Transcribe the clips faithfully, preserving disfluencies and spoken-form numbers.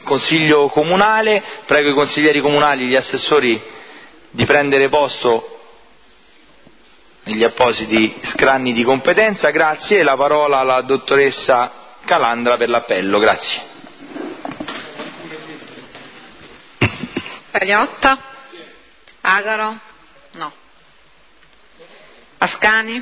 Consiglio Comunale. Prego i consiglieri comunali e gli assessori di prendere posto negli appositi scranni di competenza. Grazie. La parola alla dottoressa Calandra per l'appello. Grazie. Pagliotta? Agaro? No. Ascani?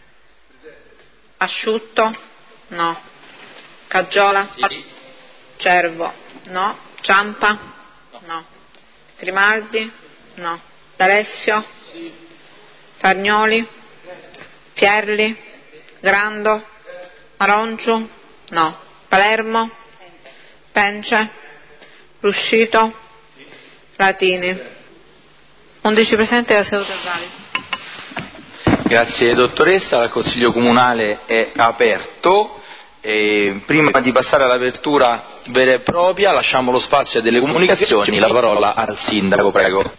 Asciutto? No. Caggiola? Cervo? No. Ciampa? No. Grimaldi? No. D'Alessio? Fargnoli? Pierli? Grando? Marongiu? No. Palermo? Pence? Ruscito? Latini? undici presenti, la seduta è valida. Grazie dottoressa, il Consiglio Comunale è aperto. E prima di passare all'apertura vera e propria lasciamo lo spazio a delle comunicazioni, la parola al Sindaco, prego.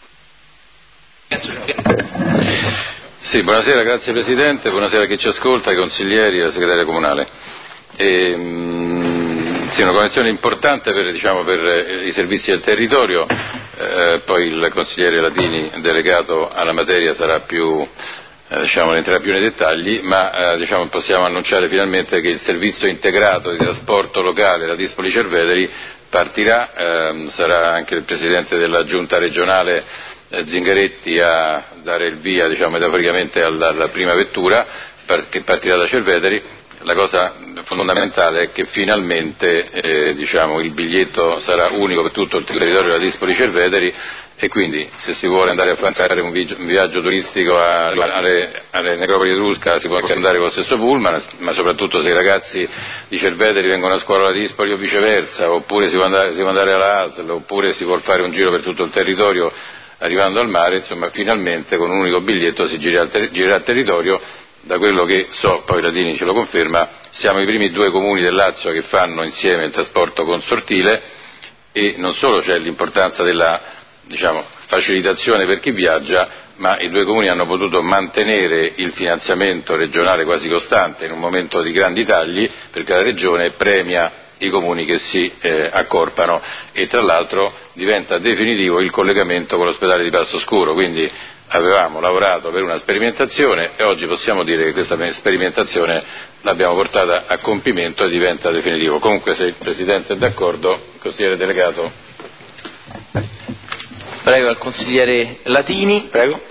Sì, buonasera, grazie Presidente, buonasera a chi ci ascolta, ai consiglieri e alla segretaria comunale. E, mh, sì, una convenzione importante per, diciamo, per i servizi del territorio, eh, poi il consigliere Latini delegato alla materia sarà più, eh, diciamo, entrerà più nei dettagli, ma eh, diciamo, possiamo annunciare finalmente che il servizio integrato di trasporto locale, la Dispoli Cerveteri, partirà, ehm, sarà anche il Presidente della Giunta regionale Zingaretti a dare il via, diciamo, metaforicamente alla, alla prima vettura che partirà da Cerveteri. La cosa fondamentale è che finalmente eh, diciamo, il biglietto sarà unico per tutto il territorio della Dispoli Cerveteri e quindi se si vuole andare a fare un viaggio, un viaggio turistico a, alle, alle necropoli etrusca si può anche andare con lo stesso pullman, ma soprattutto se i ragazzi di Cerveteri vengono a scuola alla Dispoli o viceversa, oppure si può andare, si può andare alla A S L, oppure si può fare un giro per tutto il territorio arrivando al mare, insomma finalmente con un unico biglietto si girerà il ter- girerà il territorio. Da quello che so, poi Latini ce lo conferma, siamo i primi due comuni del Lazio che fanno insieme il trasporto consortile e non solo c'è l'importanza della, diciamo, facilitazione per chi viaggia, ma i due comuni hanno potuto mantenere il finanziamento regionale quasi costante in un momento di grandi tagli, perché la Regione premia i comuni che si eh, accorpano e tra l'altro diventa definitivo il collegamento con l'ospedale di Passoscuro, quindi avevamo lavorato per una sperimentazione e oggi possiamo dire che questa sperimentazione l'abbiamo portata a compimento e diventa definitivo. Comunque se il Presidente è d'accordo, il consigliere delegato. Prego al consigliere Latini, prego.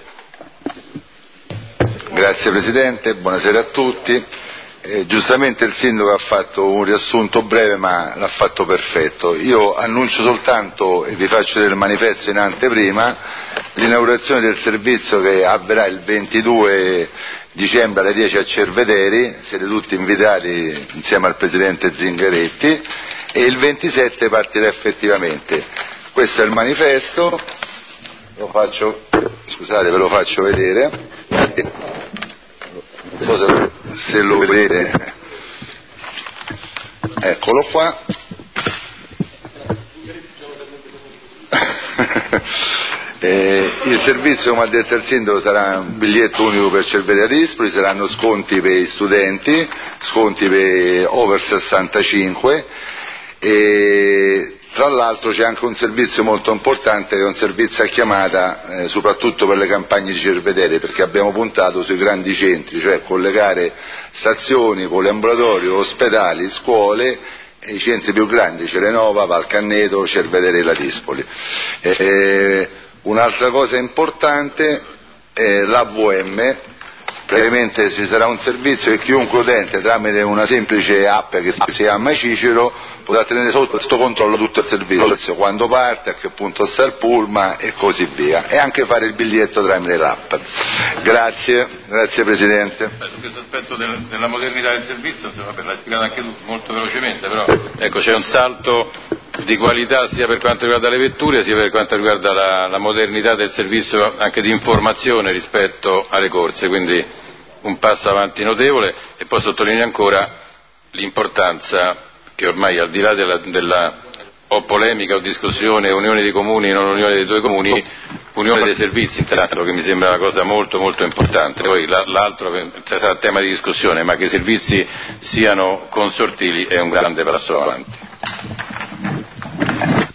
Grazie Presidente, buonasera a tutti. Eh, giustamente il Sindaco ha fatto un riassunto breve ma l'ha fatto perfetto. Io annuncio soltanto e vi faccio del manifesto in anteprima l'inaugurazione del servizio che avverrà il ventidue dicembre alle dieci a Cerveteri, siete tutti invitati insieme al Presidente Zingaretti, e il ventisette partirà effettivamente. Questo è il manifesto, lo faccio, scusate ve lo faccio vedere, non so se, se lo vedete, eccolo qua. Eh, il servizio, come ha detto il Sindaco, sarà un biglietto unico per Cerveteri a Dispoli, saranno sconti per gli studenti, sconti per over sessantacinque e tra l'altro c'è anche un servizio molto importante che è un servizio a chiamata eh, soprattutto per le campagne di Cerveteri, perché abbiamo puntato sui grandi centri, cioè collegare stazioni, poliambulatori, ospedali, scuole e i centri più grandi, Cerenova, Valcanneto, Cerveteri e la Dispoli. Eh, un'altra cosa importante è l'A V M. Praticamente ci sarà un servizio che chiunque utente tramite una semplice app che si chiama Cicero potrà tenere sotto controllo tutto il servizio, quando parte, a che punto sta il pullman e così via, e anche fare il biglietto tramite l'app. Grazie, grazie Presidente. Su questo aspetto del, della modernità del servizio, vabbè, l'hai spiegato anche tu molto velocemente, però ecco c'è un salto di qualità sia per quanto riguarda le vetture sia per quanto riguarda la, la modernità del servizio anche di informazione rispetto alle corse, quindi un passo avanti notevole. E poi sottolineo ancora l'importanza che ormai al di là della, della o polemica o discussione, unione dei comuni, non unione dei due comuni, unione dei servizi intanto, che mi sembra una cosa molto molto importante. Poi l'altro sarà tema di discussione, ma che i servizi siano consortili è un grande passo avanti.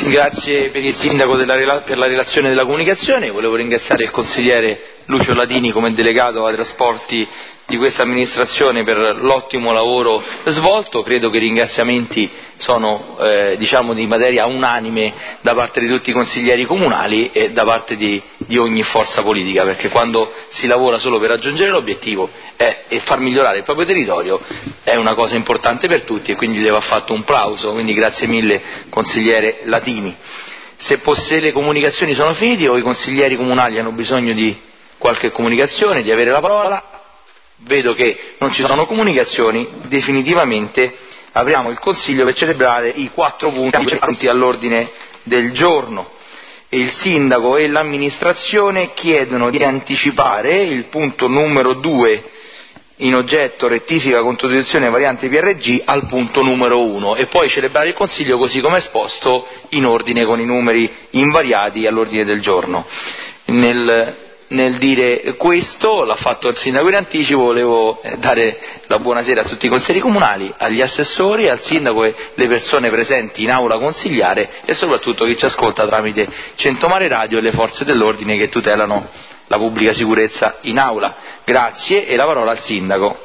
Grazie per il Sindaco della, per la relazione della comunicazione. Volevo ringraziare il consigliere Lucio Latini come delegato ai trasporti di questa amministrazione per l'ottimo lavoro svolto. Credo che i ringraziamenti sono eh, diciamo di materia unanime da parte di tutti i consiglieri comunali e da parte di, di ogni forza politica, perché quando si lavora solo per raggiungere l'obiettivo è, e far migliorare il proprio territorio è una cosa importante per tutti, e quindi le va fatto un plauso, quindi grazie mille consigliere Latini. Se, se le comunicazioni sono finite o i consiglieri comunali hanno bisogno di qualche comunicazione, di avere la parola, vedo che non ci sono comunicazioni, definitivamente apriamo il Consiglio per celebrare i quattro punti all'ordine del giorno. E il Sindaco e l'amministrazione chiedono di anticipare il punto numero due in oggetto rettifica controdeduzione variante P R G al punto numero uno e poi celebrare il Consiglio così come esposto in ordine con i numeri invariati all'ordine del giorno. Nel Nel dire questo, l'ha fatto il Sindaco in anticipo, volevo dare la buonasera a tutti i consiglieri comunali, agli assessori, al Sindaco e le persone presenti in aula consigliare e soprattutto chi ci ascolta tramite Centomare Radio e le forze dell'ordine che tutelano la pubblica sicurezza in aula. Grazie e la parola al Sindaco.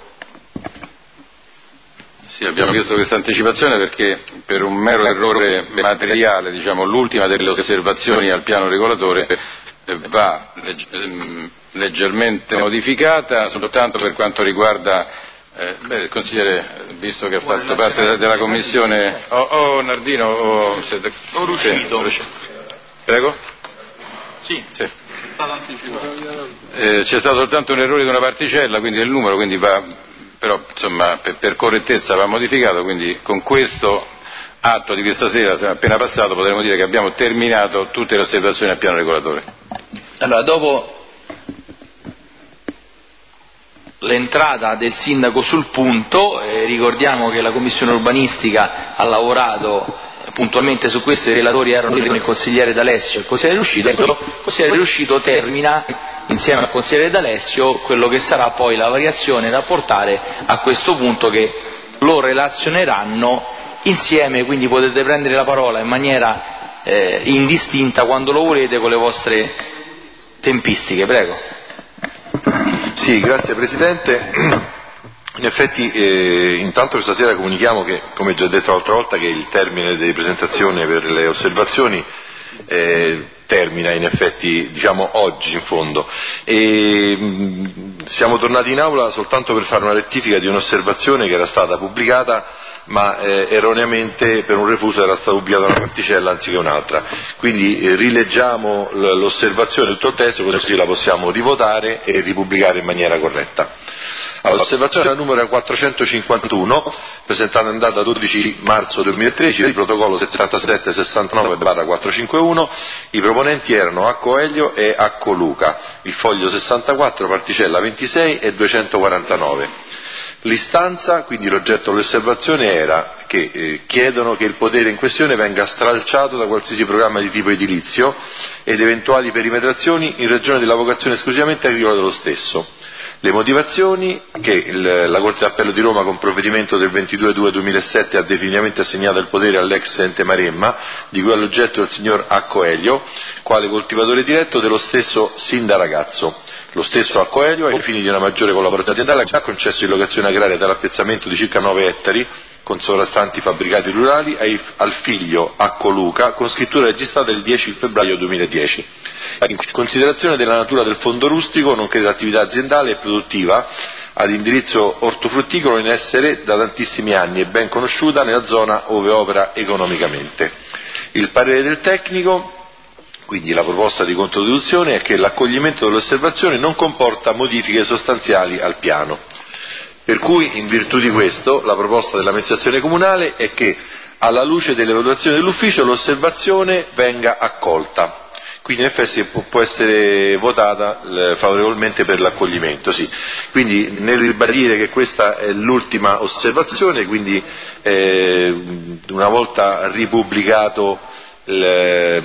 Sì, abbiamo chiesto questa anticipazione perché per un mero errore materiale, diciamo, l'ultima delle osservazioni al piano regolatore va legg- leggermente modificata soltanto per quanto riguarda eh, beh, il consigliere, visto che ha fatto parte della, della commissione o oh, oh, Nardino o oh, siete... Ho riuscito. Sì, prego? Sì, sì. Eh, c'è stato soltanto un errore di una particella, quindi del numero, quindi va, però insomma per, per correttezza va modificato, quindi con questo atto di questa sera appena passato potremmo dire che abbiamo terminato tutte le osservazioni al piano regolatore. Allora, dopo l'entrata del Sindaco sul punto, eh, ricordiamo che la Commissione urbanistica ha lavorato puntualmente su questo, i relatori erano il consigliere D'Alessio e il consigliere Riuscito, il consigliere Riuscito termina insieme al consigliere D'Alessio quello che sarà poi la variazione da portare a questo punto che lo relazioneranno insieme, quindi potete prendere la parola in maniera eh, indistinta quando lo volete con le vostre tempistiche, prego. Sì, grazie Presidente. In effetti eh, intanto questa sera comunichiamo che, come già detto l'altra volta, che il termine di presentazione per le osservazioni eh, termina in effetti diciamo oggi in fondo e mh, siamo tornati in aula soltanto per fare una rettifica di un'osservazione che era stata pubblicata ma eh, erroneamente per un refuso era stata pubblicata una particella anziché un'altra, quindi eh, rileggiamo l'osservazione, tutto il testo, così la possiamo rivotare e ripubblicare in maniera corretta. Allora, l'osservazione numero quattrocentocinquantuno, presentata in data dodici marzo duemilatredici, il protocollo settantasette sessantanove barra quattrocentocinquantuno, i proponenti erano Acco Elio e Acco Luca, il foglio sessantaquattro, particella ventisei e duecentoquarantanove. L'istanza, quindi l'oggetto dell'osservazione, era che eh, chiedono che il potere in questione venga stralciato da qualsiasi programma di tipo edilizio ed eventuali perimetrazioni in ragione della vocazione esclusivamente agricola dello stesso. Le motivazioni: che il, la Corte d'Appello di Roma con provvedimento del ventidue due duemilasette ha definitivamente assegnato il potere all'ex ente Maremma, di cui all'oggetto il signor Acco Elio, quale coltivatore diretto dello stesso sin da ragazzo. Lo stesso Acco Elio, ai fini di una maggiore collaborazione aziendale, ha concesso in locazione agraria dall'appezzamento di circa nove ettari con sovrastanti fabbricati rurali ai, al figlio Acco Luca, con scrittura registrata il dieci febbraio duemiladieci. In considerazione della natura del fondo rustico, nonché dell'attività aziendale e produttiva ad indirizzo ortofrutticolo in essere da tantissimi anni e ben conosciuta nella zona ove opera economicamente. Il parere del tecnico, quindi la proposta di controdeduzione, è che l'accoglimento dell'osservazione non comporta modifiche sostanziali al piano. Per cui, in virtù di questo, la proposta dell'amministrazione comunale è che, alla luce delle valutazioni dell'ufficio, l'osservazione venga accolta. Quindi in effetti può essere votata eh, favorevolmente per l'accoglimento, sì. Quindi nel ribadire che questa è l'ultima osservazione, quindi eh, una volta ripubblicato il,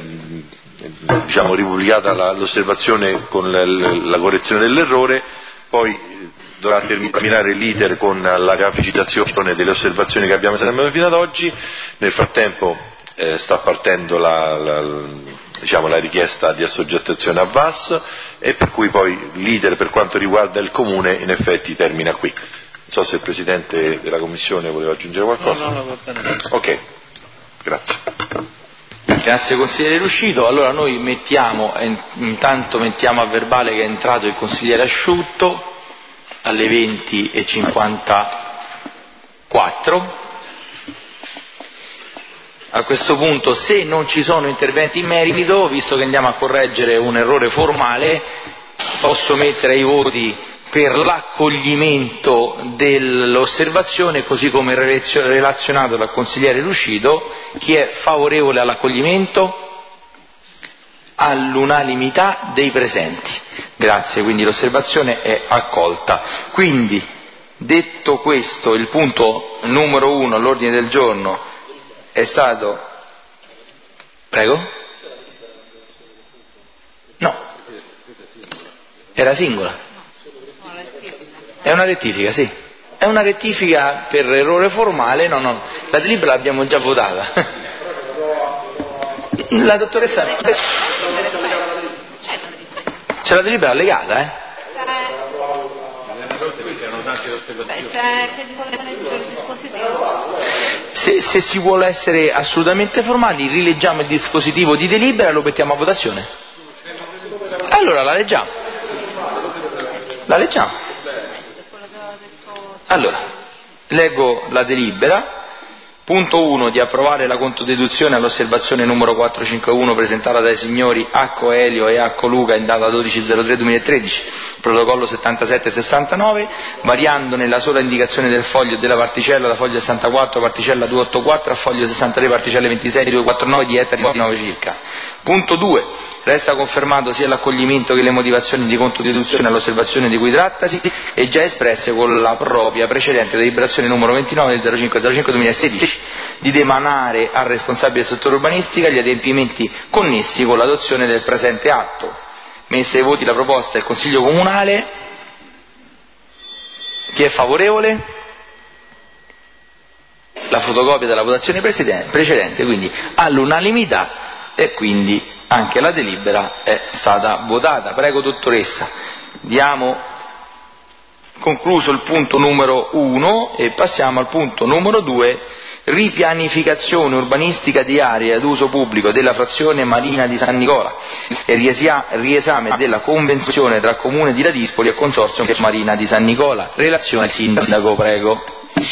diciamo ripubblicata la, l'osservazione con la, la correzione dell'errore, poi dovrà terminare l'iter con la graficizzazione delle osservazioni che abbiamo esaminato fino ad oggi. Nel frattempo eh, sta partendo la, la, diciamo, la richiesta di assoggettazione a V A S e per cui poi l'iter per quanto riguarda il Comune in effetti termina qui. Non so se il Presidente della Commissione voleva aggiungere qualcosa. No, no, no, va bene. Ok, grazie. Grazie consigliere Ruscito. Allora noi mettiamo, intanto mettiamo a verbale che è entrato il consigliere Asciutto alle venti e cinquantaquattro. A questo punto, se non ci sono interventi in merito, visto che andiamo a correggere un errore formale, posso mettere ai voti per l'accoglimento dell'osservazione così come relazionato dal consigliere Ruscito. Chi è favorevole all'accoglimento? All'unanimità dei presenti. Grazie, quindi l'osservazione è accolta. Quindi, detto questo, il punto numero uno all'ordine del giorno è stato... Prego? No. Era singola. È una rettifica, sì. È una rettifica per errore formale, no, no. La delibera l'abbiamo già votata. La dottoressa... C'è la delibera allegata, eh? Se, se si vuole essere assolutamente formali, rileggiamo il dispositivo di delibera e lo mettiamo a votazione. Allora la leggiamo. La leggiamo. Allora, leggo la delibera. Punto uno, di approvare la contodeduzione all'osservazione numero quattrocentocinquantuno presentata dai signori Acco Elio e Acco Luca in data dodici zero tre duemilatredici, protocollo settantasette sessantanove, variando nella sola indicazione del foglio della particella da foglio sessantaquattro particella duecentoottantaquattro a foglio sessantatré particelle ventisei duecentoquarantanove di ettari nove circa. Punto due, resta confermato sia l'accoglimento che le motivazioni di contodeduzione all'osservazione di cui trattasi e già espresse con la propria precedente deliberazione numero ventinove del zero cinque zero cinque duemilasedici, di demanare al responsabile del settore urbanistica gli adempimenti connessi con l'adozione del presente atto. Messa ai voti la proposta del Consiglio Comunale. Chi è favorevole? La fotocopia della votazione precedente, quindi all'unanimità, e quindi anche la delibera è stata votata. Prego dottoressa, diamo concluso il punto numero uno e passiamo al punto numero due, ripianificazione urbanistica di aree ad uso pubblico della frazione Marina di San Nicola e riesame della convenzione tra Comune di Ladispoli e Consorzio Marina di San Nicola. Relazione al sindaco, prego.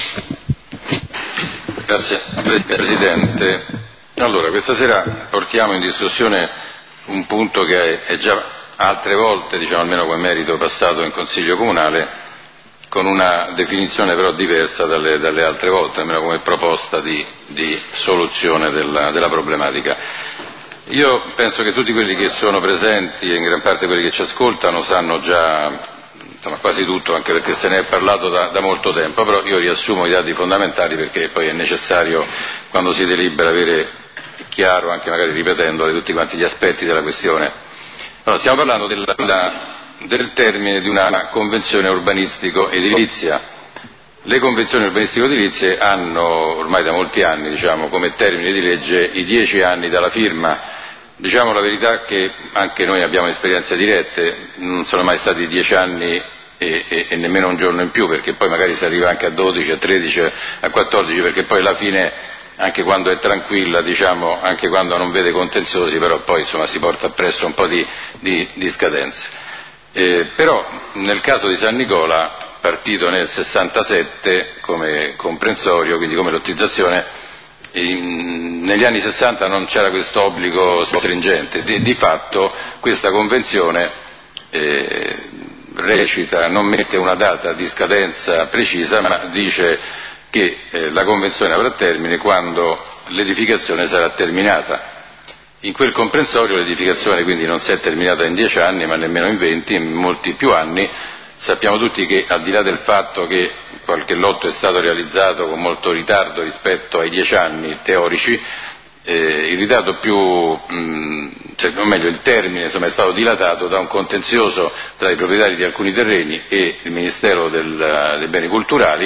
Grazie Presidente. Allora, questa sera portiamo in discussione un punto che è già altre volte, diciamo almeno come merito, passato in Consiglio Comunale, con una definizione però diversa dalle, dalle altre volte, almeno come proposta di, di soluzione della, della problematica. Io penso che tutti quelli che sono presenti e in gran parte quelli che ci ascoltano sanno già insomma, quasi tutto, anche perché se ne è parlato da, da molto tempo, però io riassumo i dati fondamentali perché poi è necessario, quando si delibera, avere chiaro, anche magari ripetendole, tutti quanti gli aspetti della questione. Allora, stiamo parlando della, della, del termine di una convenzione urbanistico-edilizia. Le convenzioni urbanistico-edilizie hanno ormai da molti anni, diciamo, come termine di legge i dieci anni dalla firma. Diciamo la verità che anche noi abbiamo esperienze dirette, non sono mai stati dieci anni e, e, e nemmeno un giorno in più, perché poi magari si arriva anche a dodici, a tredici, a quattordici, perché poi alla fine, anche quando è tranquilla, diciamo, anche quando non vede contenziosi, però poi insomma si porta appresso un po' di, di, di scadenze. Eh, però nel caso di San Nicola, partito nel sessantasette come comprensorio, quindi come lottizzazione, in, negli anni sessanta non c'era questo obbligo stringente, di, di fatto questa convenzione eh, recita, non mette una data di scadenza precisa, ma dice che eh, la convenzione avrà termine quando l'edificazione sarà terminata. In quel comprensorio l'edificazione quindi non si è terminata in dieci anni, ma nemmeno in venti, in molti più anni. Sappiamo tutti che, al di là del fatto che qualche lotto è stato realizzato con molto ritardo rispetto ai dieci anni teorici, eh, il ritardo più, mh, cioè, o meglio il termine insomma, è stato dilatato da un contenzioso tra i proprietari di alcuni terreni e il Ministero del, dei Beni Culturali,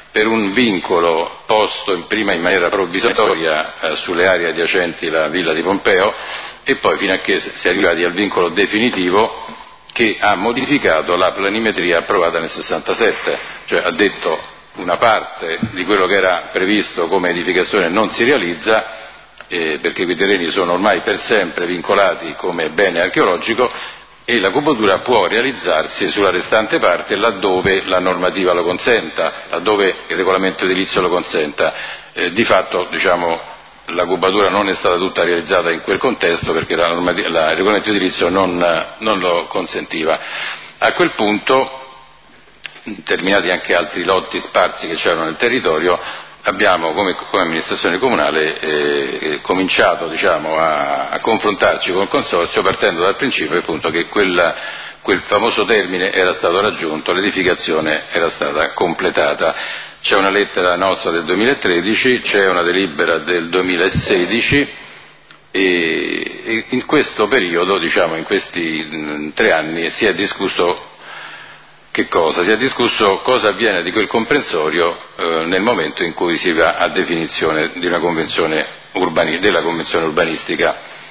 per un vincolo posto in prima in maniera provvisoria eh, sulle aree adiacenti la villa di Pompeo, e poi fino a che si è arrivati al vincolo definitivo che ha modificato la planimetria approvata nel sessantasette, cioè ha detto una parte di quello che era previsto come edificazione non si realizza, eh, perché quei terreni sono ormai per sempre vincolati come bene archeologico, e la cubatura può realizzarsi sulla restante parte laddove la normativa lo consenta, laddove il regolamento edilizio lo consenta. Eh, di fatto, diciamo, la cubatura non è stata tutta realizzata in quel contesto perché la normativa, la, il regolamento edilizio non, non lo consentiva. A quel punto, terminati anche altri lotti sparsi che c'erano nel territorio, abbiamo come, come amministrazione comunale eh, cominciato, diciamo, a, a confrontarci con il consorzio partendo dal principio appunto che quel, quel famoso termine era stato raggiunto, l'edificazione era stata completata. C'è una lettera nostra del duemilatredici, c'è una delibera del duemilasedici e, e in questo periodo, diciamo in questi mh, tre anni, si è discusso che cosa? Si è discusso cosa avviene di quel comprensorio eh, nel momento in cui si va a definizione di una convenzione urbani, della convenzione urbanistica.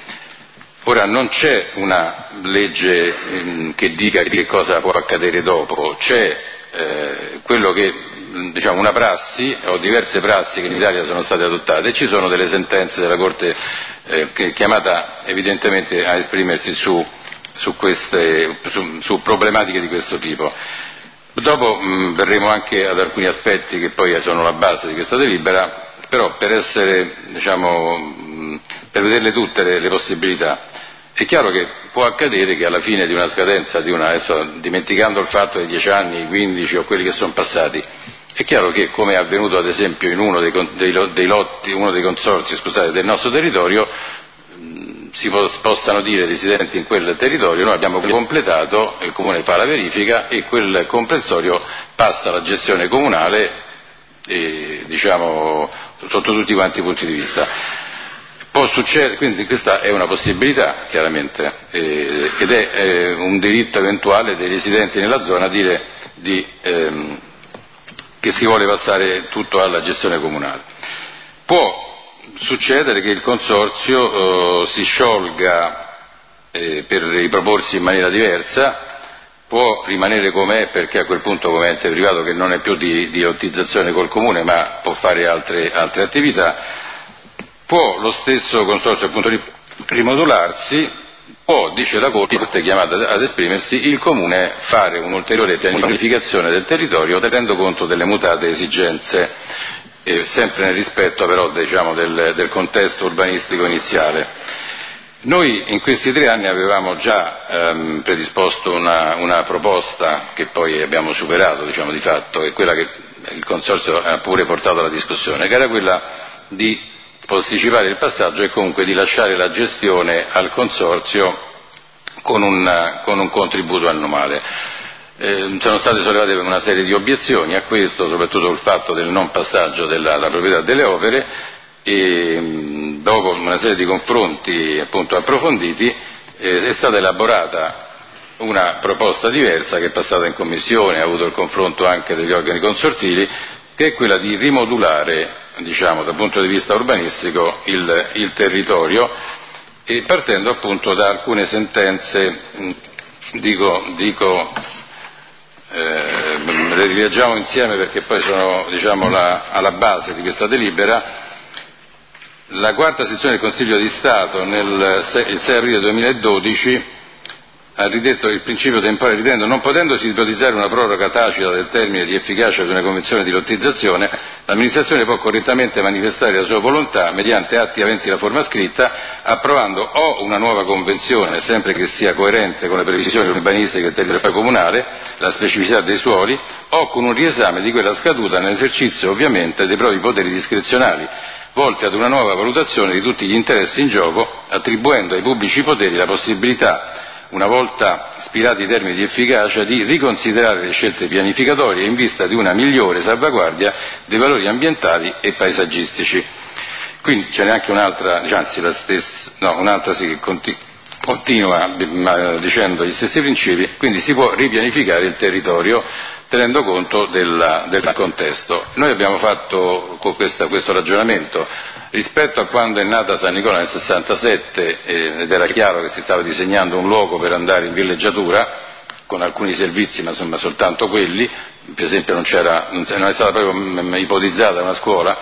Ora non c'è una legge mh, che dica che cosa può accadere dopo, c'è eh, quello che, diciamo, una prassi o diverse prassi che in Italia sono state adottate, e ci sono delle sentenze della Corte eh, che è chiamata evidentemente a esprimersi su Su, queste, su, su problematiche di questo tipo. Dopo mh, verremo anche ad alcuni aspetti che poi sono la base di questa delibera, però per essere, diciamo, mh, per vederle tutte le, le possibilità. È chiaro che può accadere che alla fine di una scadenza, di una, adesso dimenticando il fatto dei dieci anni, i quindici o quelli che sono passati, è chiaro che, come è avvenuto ad esempio in uno dei, dei, dei lotti, uno dei consorzi, scusate, del nostro territorio, si possano dire residenti in quel territorio, noi abbiamo completato, il Comune fa la verifica e quel comprensorio passa alla gestione comunale, e, diciamo, sotto tutti quanti i punti di vista. Può succedere, quindi questa è una possibilità chiaramente, eh, ed è eh, un diritto eventuale dei residenti nella zona dire di, ehm, che si vuole passare tutto alla gestione comunale. Può succedere che il consorzio eh, si sciolga eh, per riproporsi in maniera diversa, può rimanere com'è perché a quel punto come ente privato che non è più di, di lottizzazione col comune ma può fare altre, altre attività, può lo stesso consorzio appunto rimodularsi, può, dice la Corte chiamata ad esprimersi, il comune fare un'ulteriore pianificazione del territorio tenendo conto delle mutate esigenze, Eh, sempre nel rispetto però, diciamo, del, del contesto urbanistico iniziale. Noi in questi tre anni avevamo già ehm, predisposto una, una proposta che poi abbiamo superato, diciamo, di fatto, e quella che il Consorzio ha pure portato alla discussione, che era quella di posticipare il passaggio e comunque di lasciare la gestione al Consorzio con un, con un contributo annuale. Eh, sono state sollevate una serie di obiezioni a questo, soprattutto il fatto del non passaggio della, della proprietà delle opere, e mh, dopo una serie di confronti appunto approfonditi eh, è stata elaborata una proposta diversa che è passata in commissione, ha avuto il confronto anche degli organi consortili, che è quella di rimodulare, diciamo, dal punto di vista urbanistico il, il territorio, e partendo appunto da alcune sentenze, mh, dico, dico Eh, le rileggiamo insieme perché poi sono, diciamo, la, alla base di questa delibera. La quarta sezione del Consiglio di Stato nel il sei aprile duemiladodici ha ridetto il principio temporale, ritenendo non potendosi ipotizzare una proroga tacita del termine di efficacia di una convenzione di lottizzazione, l'amministrazione può correttamente manifestare la sua volontà mediante atti aventi la forma scritta, approvando o una nuova convenzione, sempre che sia coerente con le previsioni urbanistiche del territorio comunale, la specificità dei suoli, o con un riesame di quella scaduta nell'esercizio ovviamente dei propri poteri discrezionali, volti ad una nuova valutazione di tutti gli interessi in gioco, attribuendo ai pubblici poteri la possibilità, una volta spirati i termini di efficacia, di riconsiderare le scelte pianificatorie in vista di una migliore salvaguardia dei valori ambientali e paesaggistici. Quindi ce n'è anche un'altra, anzi la stessa, no, un'altra sì, che continua. continua dicendo gli stessi principi, quindi si può ripianificare il territorio tenendo conto del, del contesto. Noi abbiamo fatto con questa, questo ragionamento rispetto a quando è nata San Nicola nel sessantasette eh, ed era chiaro che si stava disegnando un luogo per andare in villeggiatura con alcuni servizi, ma insomma soltanto quelli, per esempio non, c'era, non è stata proprio ipotizzata una scuola,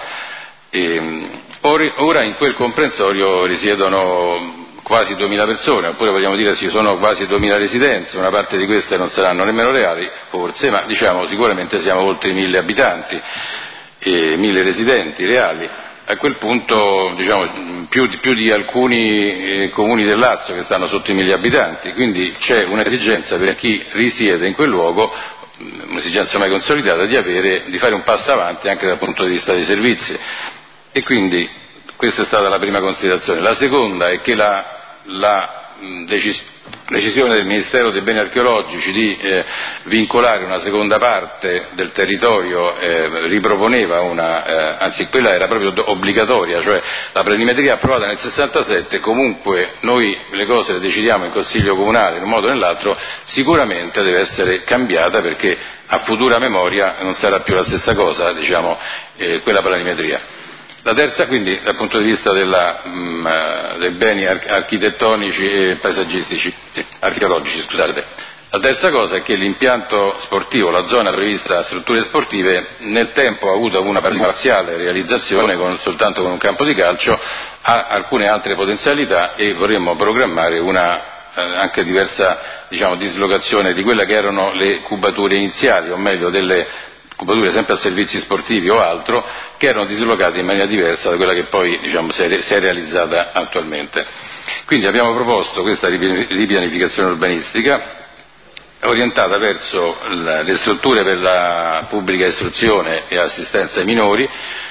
e, ora in quel comprensorio risiedono quasi duemila persone, oppure vogliamo dire ci sono quasi duemila residenze, una parte di queste non saranno nemmeno reali, forse, ma diciamo sicuramente siamo oltre i mille abitanti, e mille residenti reali. A quel punto diciamo più, più di alcuni eh, comuni del Lazio che stanno sotto i mille abitanti, quindi c'è un'esigenza per chi risiede in quel luogo, un'esigenza mai consolidata, di, avere, di fare un passo avanti anche dal punto di vista dei servizi, e quindi questa è stata la prima considerazione. La seconda è che la, la decis- decisione del Ministero dei Beni Archeologici di eh, vincolare una seconda parte del territorio eh, riproponeva una, eh, anzi quella era proprio obbligatoria, cioè la planimetria approvata nel sessantasette, comunque noi le cose le decidiamo in Consiglio Comunale in un modo o nell'altro, sicuramente deve essere cambiata perché a futura memoria non sarà più la stessa cosa, diciamo, eh, quella planimetria. La terza, quindi, dal punto di vista della, mh, dei beni architettonici e paesaggistici, sì, archeologici, scusate. La terza cosa è che l'impianto sportivo, la zona prevista a strutture sportive, nel tempo ha avuto una parziale realizzazione con, soltanto con un campo di calcio, ha alcune altre potenzialità e vorremmo programmare una eh, anche diversa, diciamo, dislocazione di quelle che erano le cubature iniziali, o meglio delle cubature sempre a servizi sportivi o altro, che erano dislocate in maniera diversa da quella che poi diciamo, si, è, si è realizzata attualmente. Quindi abbiamo proposto questa ripianificazione urbanistica orientata verso le strutture per la pubblica istruzione e assistenza ai minori,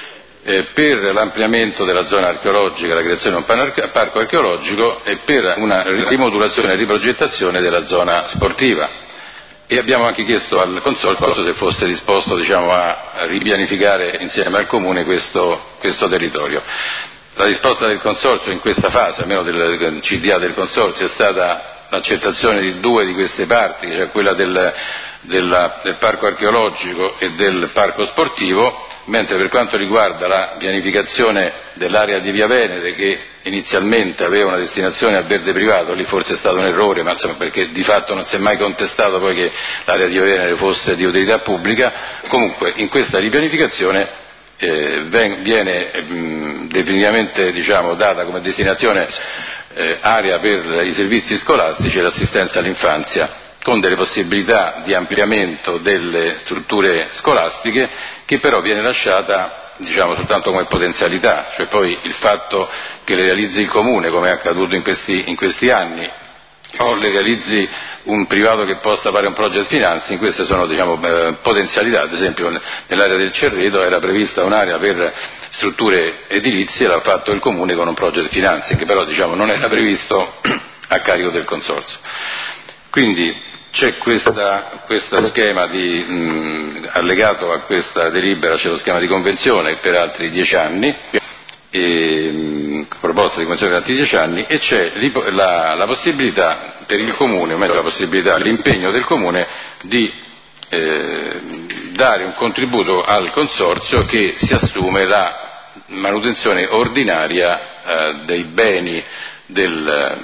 eh, per l'ampliamento della zona archeologica, la creazione di un parco archeologico e per una rimodulazione e riprogettazione della zona sportiva. E abbiamo anche chiesto al Consorzio se fosse disposto diciamo, a ripianificare insieme al Comune questo, questo territorio. La risposta del Consorzio in questa fase, almeno del C D A del Consorzio, è stata l'accettazione di due di queste parti, cioè quella del, della, del parco archeologico e del parco sportivo, mentre per quanto riguarda la pianificazione dell'area di Via Venere, che inizialmente aveva una destinazione a verde privato, lì forse è stato un errore, ma insomma perché di fatto non si è mai contestato poi che l'area di Via Venere fosse di utilità pubblica, comunque in questa ripianificazione eh, viene mh, definitivamente diciamo, data come destinazione eh, area per i servizi scolastici e l'assistenza all'infanzia, con delle possibilità di ampliamento delle strutture scolastiche, che però viene lasciata diciamo soltanto come potenzialità, cioè poi il fatto che le realizzi il Comune, come è accaduto in questi, in questi anni, o le realizzi un privato che possa fare un project financing, queste sono diciamo, eh, potenzialità. Ad esempio nell'area del Cerreto era prevista un'area per strutture edilizie, l'ha fatto il Comune con un project financing, che però diciamo, non era previsto a carico del Consorzio. Quindi c'è questa, questo schema di, mh, allegato a questa delibera, c'è lo schema di convenzione per altri dieci anni, e, mh, proposta di convenzione per altri dieci anni, e c'è la, la possibilità per il Comune, o meglio la possibilità, l'impegno del Comune di eh, dare un contributo al Consorzio che si assume la manutenzione ordinaria eh, dei beni del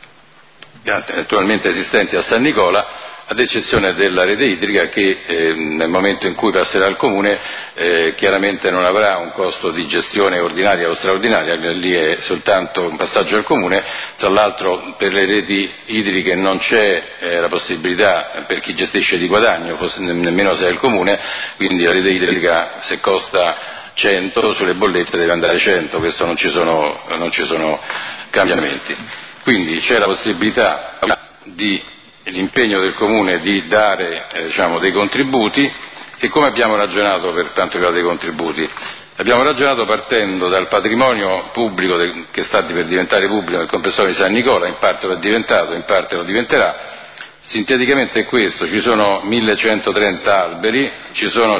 attualmente esistenti a San Nicola, ad eccezione della rete idrica che eh, nel momento in cui passerà al Comune eh, chiaramente non avrà un costo di gestione ordinaria o straordinaria, lì è soltanto un passaggio al Comune. Tra l'altro per le reti idriche non c'è eh, la possibilità per chi gestisce di guadagno, fosse, nemmeno se è il Comune, quindi la rete idrica se costa cento sulle bollette deve andare cento, questo non ci sono, non ci sono cambiamenti. Quindi c'è la possibilità di l'impegno del Comune di dare eh, diciamo, dei contributi. E come abbiamo ragionato per quanto riguarda i contributi? Abbiamo ragionato partendo dal patrimonio pubblico del, che sta per diventare pubblico nel comprensorio di San Nicola, in parte lo è diventato, in parte lo diventerà. Sinteticamente è questo: ci sono millecentotrenta alberi, ci sono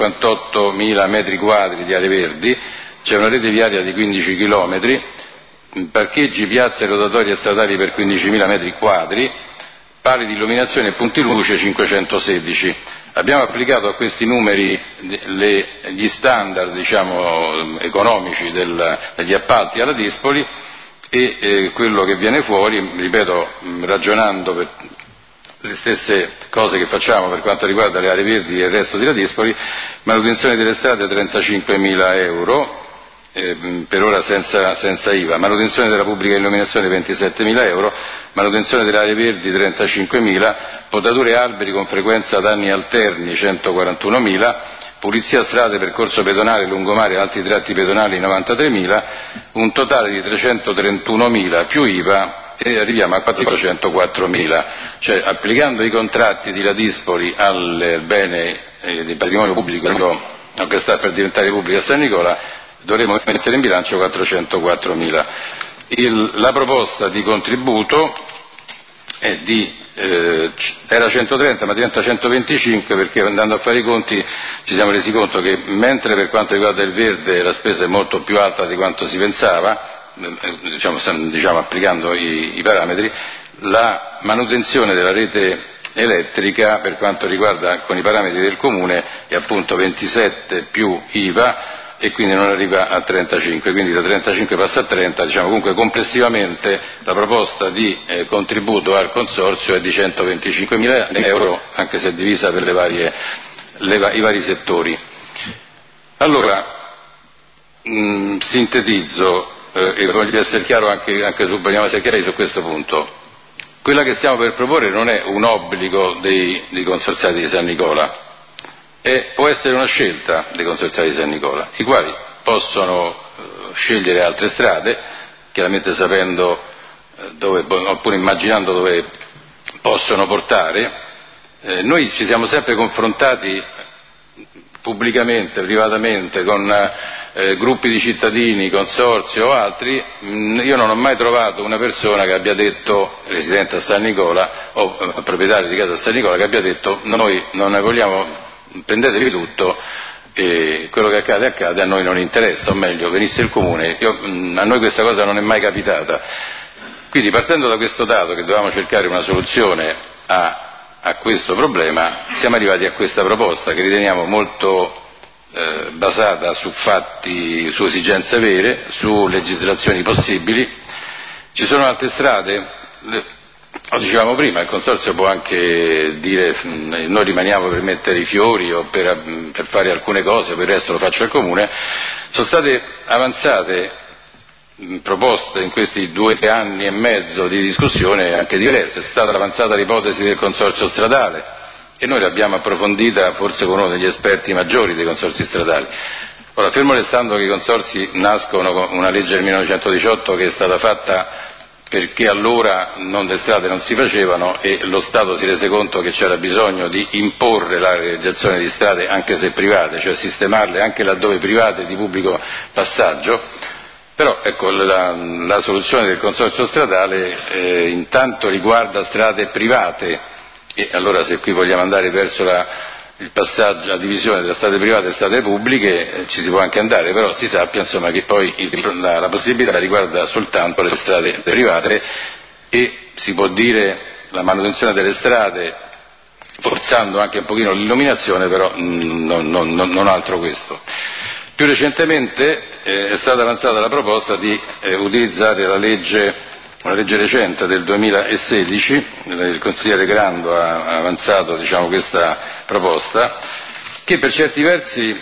centocinquantottomila metri quadri di aree verdi, c'è una rete viaria di quindici chilometri, parcheggi, piazze, rotatorie stradali per quindicimila metri quadri, pali di illuminazione e punti luce cinquecentosedici. Abbiamo applicato a questi numeri le, gli standard, diciamo, economici del, degli appalti alla Dispoli e eh, quello che viene fuori, ripeto, ragionando per le stesse cose che facciamo per quanto riguarda le aree verdi e il resto della Dispoli, manutenzione delle strade trentacinquemila euro, eh, per ora senza, senza I V A, manutenzione della pubblica illuminazione ventisettemila euro, manutenzione delle aree verdi trentacinquemila, potature alberi con frequenza ad anni alterni centoquarantunomila, pulizia strade, percorso pedonale, lungomare e altri tratti pedonali novantatremila, un totale di trecentotrentunomila più I V A e arriviamo a quattrocentoquattromila, cioè applicando i contratti di La Dispoli al bene eh, di patrimonio pubblico che sta per diventare pubblico a San Nicola, dovremo mettere in bilancio quattrocentoquattromila. Il, la proposta di contributo è di Eh, era centotrenta ma diventa centoventicinque, perché andando a fare i conti ci siamo resi conto che mentre per quanto riguarda il verde la spesa è molto più alta di quanto si pensava, eh, diciamo, diciamo applicando i, i parametri, la manutenzione della rete elettrica per quanto riguarda con i parametri del comune è appunto ventisette più I V A e quindi non arriva a trentacinque, quindi da trentacinque passa a trenta, diciamo comunque complessivamente la proposta di eh, contributo al consorzio è di centoventicinquemila euro, anche se divisa per le varie, le, i vari settori. Allora, mh, sintetizzo eh, e voglio essere chiaro anche, anche su, vogliamo essere chiari su questo punto. Quella che stiamo per proporre non è un obbligo dei, dei consorziati di San Nicola, e può essere una scelta dei consorziati di San Nicola, i quali possono eh, scegliere altre strade, chiaramente sapendo eh, dove, oppure immaginando dove possono portare. Eh, noi ci siamo sempre confrontati pubblicamente, privatamente, con eh, gruppi di cittadini, consorzi o altri. Mh, io non ho mai trovato una persona che abbia detto, residente a San Nicola o eh, proprietario di casa a San Nicola, che abbia detto noi non ne vogliamo, prendetevi tutto e quello che accade accade, a noi non interessa, o meglio venisse il comune. Io, a noi questa cosa non è mai capitata, quindi partendo da questo dato che dovevamo cercare una soluzione a, a questo problema, siamo arrivati a questa proposta che riteniamo molto eh, basata su fatti, su esigenze vere, su legislazioni possibili. Ci sono altre strade, lo dicevamo prima, il consorzio può anche dire noi rimaniamo per mettere i fiori o per, per fare alcune cose, per il resto lo faccio al comune. Sono state avanzate proposte in questi due anni e mezzo di discussione anche diverse. È stata avanzata l'ipotesi del consorzio stradale e noi l'abbiamo approfondita forse con uno degli esperti maggiori dei consorzi stradali. Ora, fermo restando che i consorzi nascono con una legge del millenovecentodiciotto che è stata fatta perché allora non le strade non si facevano e lo Stato si rese conto che c'era bisogno di imporre la realizzazione di strade anche se private, cioè sistemarle anche laddove private di pubblico passaggio. Però ecco, la, la soluzione del consorzio stradale eh, intanto riguarda strade private e allora se qui vogliamo andare verso la il passaggio, la divisione tra strade private e strade pubbliche, eh, ci si può anche andare, però si sappia insomma che poi il, la, la possibilità riguarda soltanto le strade private e si può dire la manutenzione delle strade forzando anche un pochino l'illuminazione, però mh, non, non, non, non altro questo. Più recentemente eh, è stata avanzata la proposta di eh, utilizzare la legge una legge recente del duemilasedici, il consigliere Grando ha avanzato diciamo, questa proposta, che per certi versi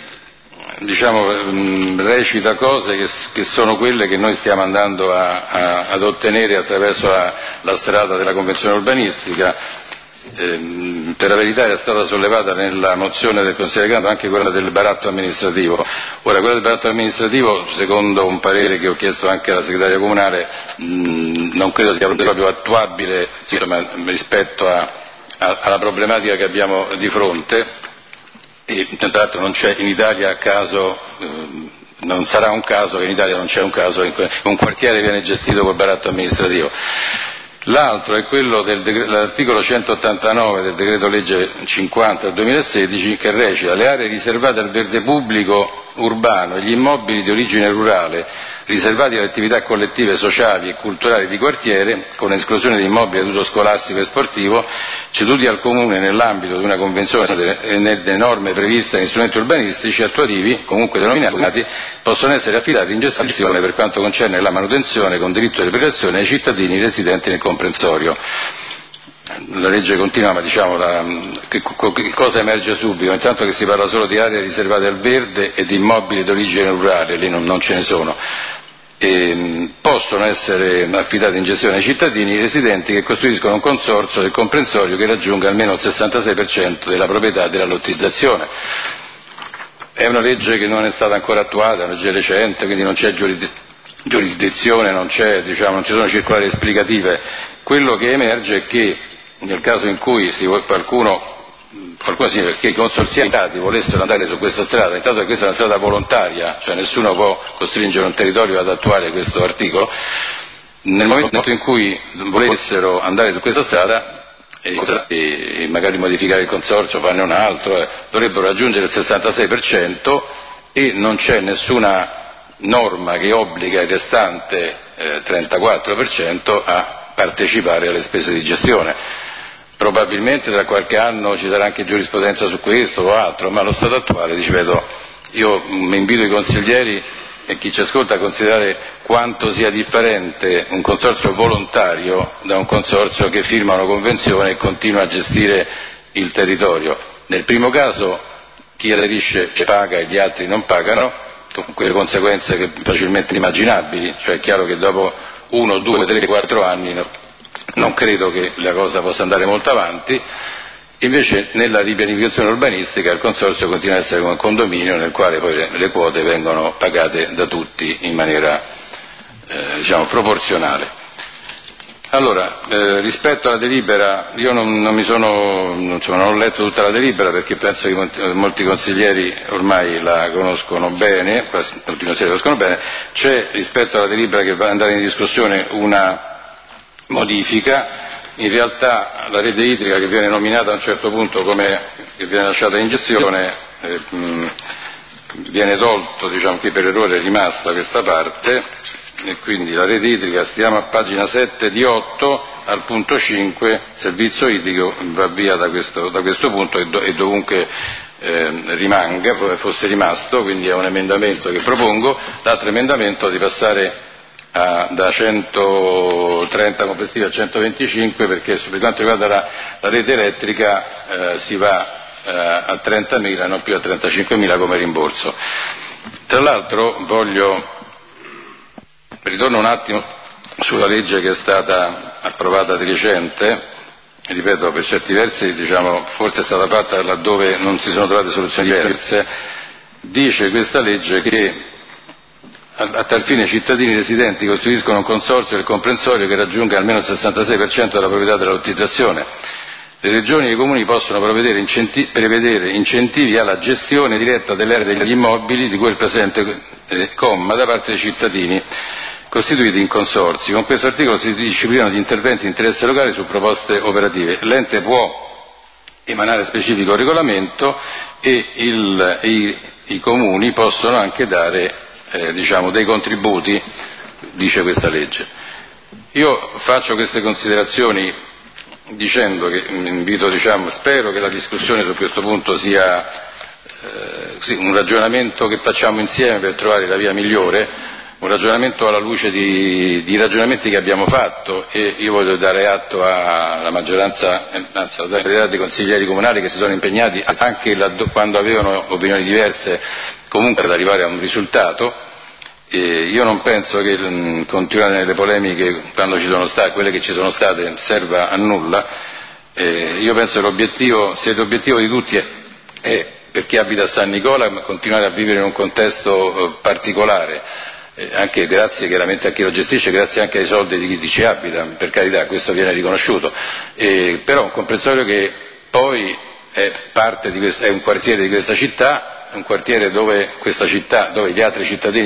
diciamo, recita cose che, che sono quelle che noi stiamo andando a, a, ad ottenere attraverso la, la strada della Convenzione urbanistica. Eh, per la verità era stata sollevata nella mozione del consigliere Grando anche quella del baratto amministrativo. Ora, quella del baratto amministrativo, secondo un parere che ho chiesto anche alla segretaria comunale, mh, non credo sia proprio attuabile insomma, rispetto a, a, alla problematica che abbiamo di fronte e tra l'altro non c'è in Italia a caso eh, non sarà un caso che in Italia non c'è un caso in cui un quartiere viene gestito col baratto amministrativo. L'altro è quello dell'articolo centottantanove del decreto legge cinquanta del duemilasedici che recita: le aree riservate al verde pubblico urbano e gli immobili di origine rurale riservati alle attività collettive, sociali e culturali di quartiere, con esclusione di immobili ad uso scolastico e sportivo, ceduti al Comune nell'ambito di una convenzione e nelle norme previste negli strumenti urbanistici attuativi, comunque denominati, possono essere affidati in gestione per quanto concerne la manutenzione con diritto di replicazione ai cittadini residenti nel comprensorio. La legge continua, ma diciamo la, che, che cosa emerge subito? Intanto che si parla solo di aree riservate al verde e di immobili di origine rurale, lì non, non ce ne sono. E possono essere affidati in gestione ai cittadini residenti che costituiscono un consorzio del comprensorio che raggiunga almeno il sessantasei per cento della proprietà della lottizzazione. È una legge che non è stata ancora attuata, è una legge recente, quindi non c'è giurisdizione, non, c'è, diciamo, non ci sono circolari esplicative. Quello che emerge è che nel caso in cui si, qualcuno, qualcuno sì, perché i consorziati volessero andare su questa strada, intanto che questa è una strada volontaria, cioè nessuno può costringere un territorio ad attuare questo articolo, nel momento in cui volessero andare su questa strada e, e magari modificare il consorzio, farne un altro, eh, dovrebbero raggiungere il sessantasei per cento e non c'è nessuna norma che obbliga il restante eh, trentaquattro per cento a partecipare alle spese di gestione. Probabilmente tra qualche anno ci sarà anche giurisprudenza su questo o altro, ma allo stato attuale, ripeto, io invito i consiglieri e chi ci ascolta a considerare quanto sia differente un consorzio volontario da un consorzio che firma una convenzione e continua a gestire il territorio. Nel primo caso chi aderisce paga e gli altri non pagano, con quelle conseguenze che facilmente immaginabili, cioè è chiaro che dopo uno, due, tre, quattro anni non credo che la cosa possa andare molto avanti. Invece nella ripianificazione urbanistica il consorzio continua a essere come un condominio nel quale poi le, le quote vengono pagate da tutti in maniera eh, diciamo proporzionale. Allora, eh, rispetto alla delibera, io non, non mi sono, non, insomma, non ho letto tutta la delibera perché penso che molti, molti consiglieri ormai la conoscono bene, quasi tutti i consiglieri la conoscono bene. C'è rispetto alla delibera che va ad andare in discussione una modifica. In realtà la rete idrica che viene nominata a un certo punto come che viene lasciata in gestione eh, mh, viene tolto, diciamo che per errore è rimasta questa parte, e quindi la rete idrica, stiamo a pagina sette di otto, al punto cinque, servizio idrico va via da questo, da questo punto e, do, e dovunque eh, rimanga, fosse rimasto, quindi è un emendamento che propongo. L'altro emendamento è di passare a, da centotrenta complessivi a centoventicinque, perché per quanto riguarda la, la rete elettrica eh, si va eh, a trentamila, non più a trentacinquemila come rimborso. Tra l'altro voglio, ritorno un attimo sulla legge che è stata approvata di recente, ripeto, per certi versi diciamo, forse è stata fatta laddove non si sono trovate soluzioni diverse. Dice questa legge che a tal fine i cittadini residenti costituiscono un consorzio del comprensorio che raggiunga almeno il sessantasei per cento della proprietà della lottizzazione. Le regioni e i comuni possono prevedere incentivi, prevedere incentivi alla gestione diretta delle aree degli immobili di quel presente eh, comma da parte dei cittadini costituiti in consorzi. Con questo articolo si disciplinano gli interventi di interesse locale su proposte operative. L'ente può emanare specifico regolamento e il, i, i comuni possono anche dare eh, diciamo, dei contributi, dice questa legge. Io faccio queste considerazioni dicendo che invito, diciamo, spero che la discussione su questo punto sia eh, sì, un ragionamento che facciamo insieme per trovare la via migliore, un ragionamento alla luce di, di ragionamenti che abbiamo fatto, e io voglio dare atto alla maggioranza, anzi alla totalità dei consiglieri comunali che si sono impegnati anche quando avevano opinioni diverse comunque ad arrivare a un risultato. E io non penso che mh, continuare nelle polemiche quando ci sono state, quelle che ci sono state, serva a nulla. Eh, io penso che l'obiettivo, se l'obiettivo di tutti è, è per chi abita a San Nicola continuare a vivere in un contesto eh, particolare, eh, anche grazie chiaramente a chi lo gestisce, grazie anche ai soldi di chi ci abita, per carità, questo viene riconosciuto, eh, però un comprensorio che poi è parte di questa, è un quartiere di questa città, un quartiere dove questa città, dove gli altri cittadini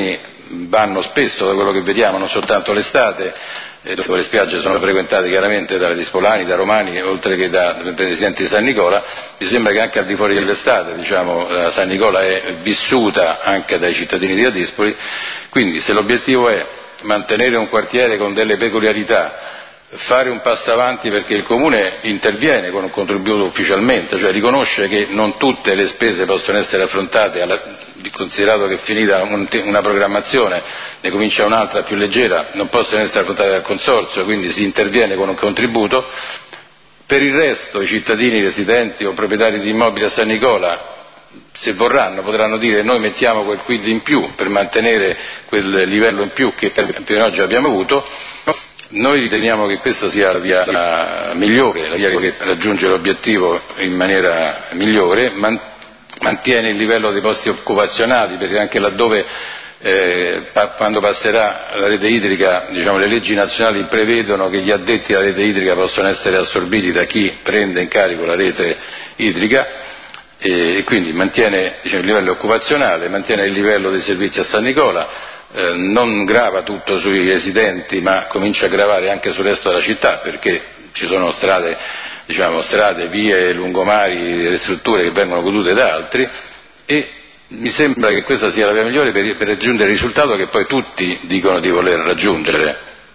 vanno spesso, da quello che vediamo, non soltanto l'estate, eh, dove le spiagge sono frequentate chiaramente dalle dispolani, da romani, oltre che da residenti di San Nicola. Mi sembra che anche al di fuori dell'estate, diciamo, San Nicola è vissuta anche dai cittadini di Ladispoli, quindi se l'obiettivo è mantenere un quartiere con delle peculiarità, fare un passo avanti perché il Comune interviene con un contributo ufficialmente, cioè riconosce che non tutte le spese possono essere affrontate, alla, considerato che è finita un, una programmazione, ne comincia un'altra più leggera, non possono essere affrontate dal Consorzio, quindi si interviene con un contributo. Per il resto i cittadini residenti o proprietari di immobili a San Nicola, se vorranno, potranno dire noi mettiamo quel quid in più per mantenere quel livello in più che per oggi abbiamo avuto. Noi riteniamo che questa sia la via migliore, la via che raggiunge l'obiettivo in maniera migliore, man, mantiene il livello dei posti occupazionali, perché anche laddove eh, pa, quando passerà la rete idrica, diciamo, le leggi nazionali prevedono che gli addetti alla rete idrica possono essere assorbiti da chi prende in carico la rete idrica, e quindi mantiene, diciamo, il livello occupazionale, mantiene il livello dei servizi a San Nicola. Eh, non grava tutto sui residenti, ma comincia a gravare anche sul resto della città, perché ci sono strade, diciamo, strade, vie, lungomari, le strutture che vengono godute da altri, e mi sembra che questa sia la via migliore per, per raggiungere il risultato che poi tutti dicono di voler raggiungere.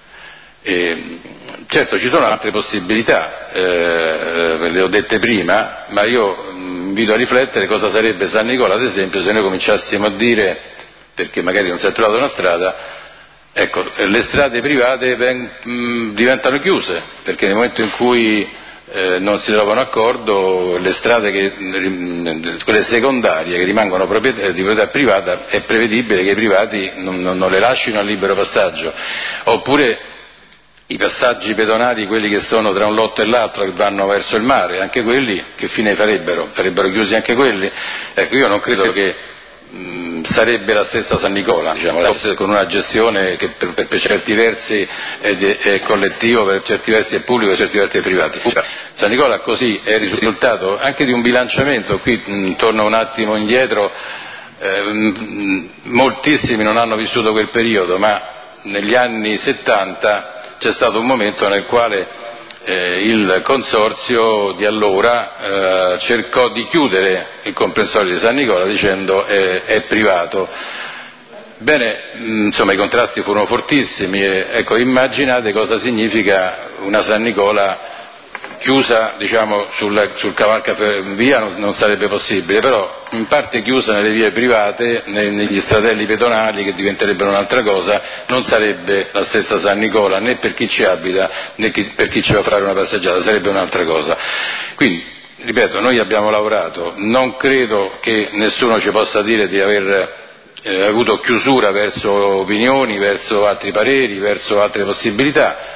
E, certo, ci sono altre possibilità, eh, le ho dette prima, ma io invito a riflettere cosa sarebbe San Nicola, ad esempio, se noi cominciassimo a dire, perché magari non si è trovata una strada, ecco, le strade private ven- mh, diventano chiuse, perché nel momento in cui eh, non si trovano accordo, le strade che, mh, quelle secondarie che rimangono proprietà, di proprietà privata, è prevedibile che i privati non, non, non le lasciano a libero passaggio, oppure i passaggi pedonali, quelli che sono tra un lotto e l'altro, che vanno verso il mare, anche quelli che fine farebbero? Farebbero chiusi anche quelli? Ecco, io non credo che sarebbe la stessa San Nicola, diciamo, con una gestione che per, per certi versi è, è collettivo, per certi versi è pubblico, per certi versi è privato. San Nicola così è il risultato anche di un bilanciamento. Qui mh, torno un attimo indietro, eh, mh, moltissimi non hanno vissuto quel periodo, ma negli anni settanta c'è stato un momento nel quale Eh, il consorzio di allora eh, cercò di chiudere il comprensorio di San Nicola dicendo eh, è privato. Bene, mh, insomma, i contrasti furono fortissimi, e, ecco, immaginate cosa significa una San Nicola chiusa, diciamo, sul, sul cavalcavia, non, non sarebbe possibile, però in parte chiusa nelle vie private, nei, negli stradelli pedonali, che diventerebbero un'altra cosa, non sarebbe la stessa San Nicola né per chi ci abita né chi, per chi ci va a fare una passeggiata, sarebbe un'altra cosa. Quindi, ripeto, noi abbiamo lavorato, non credo che nessuno ci possa dire di aver eh, avuto chiusura verso opinioni, verso altri pareri, verso altre possibilità.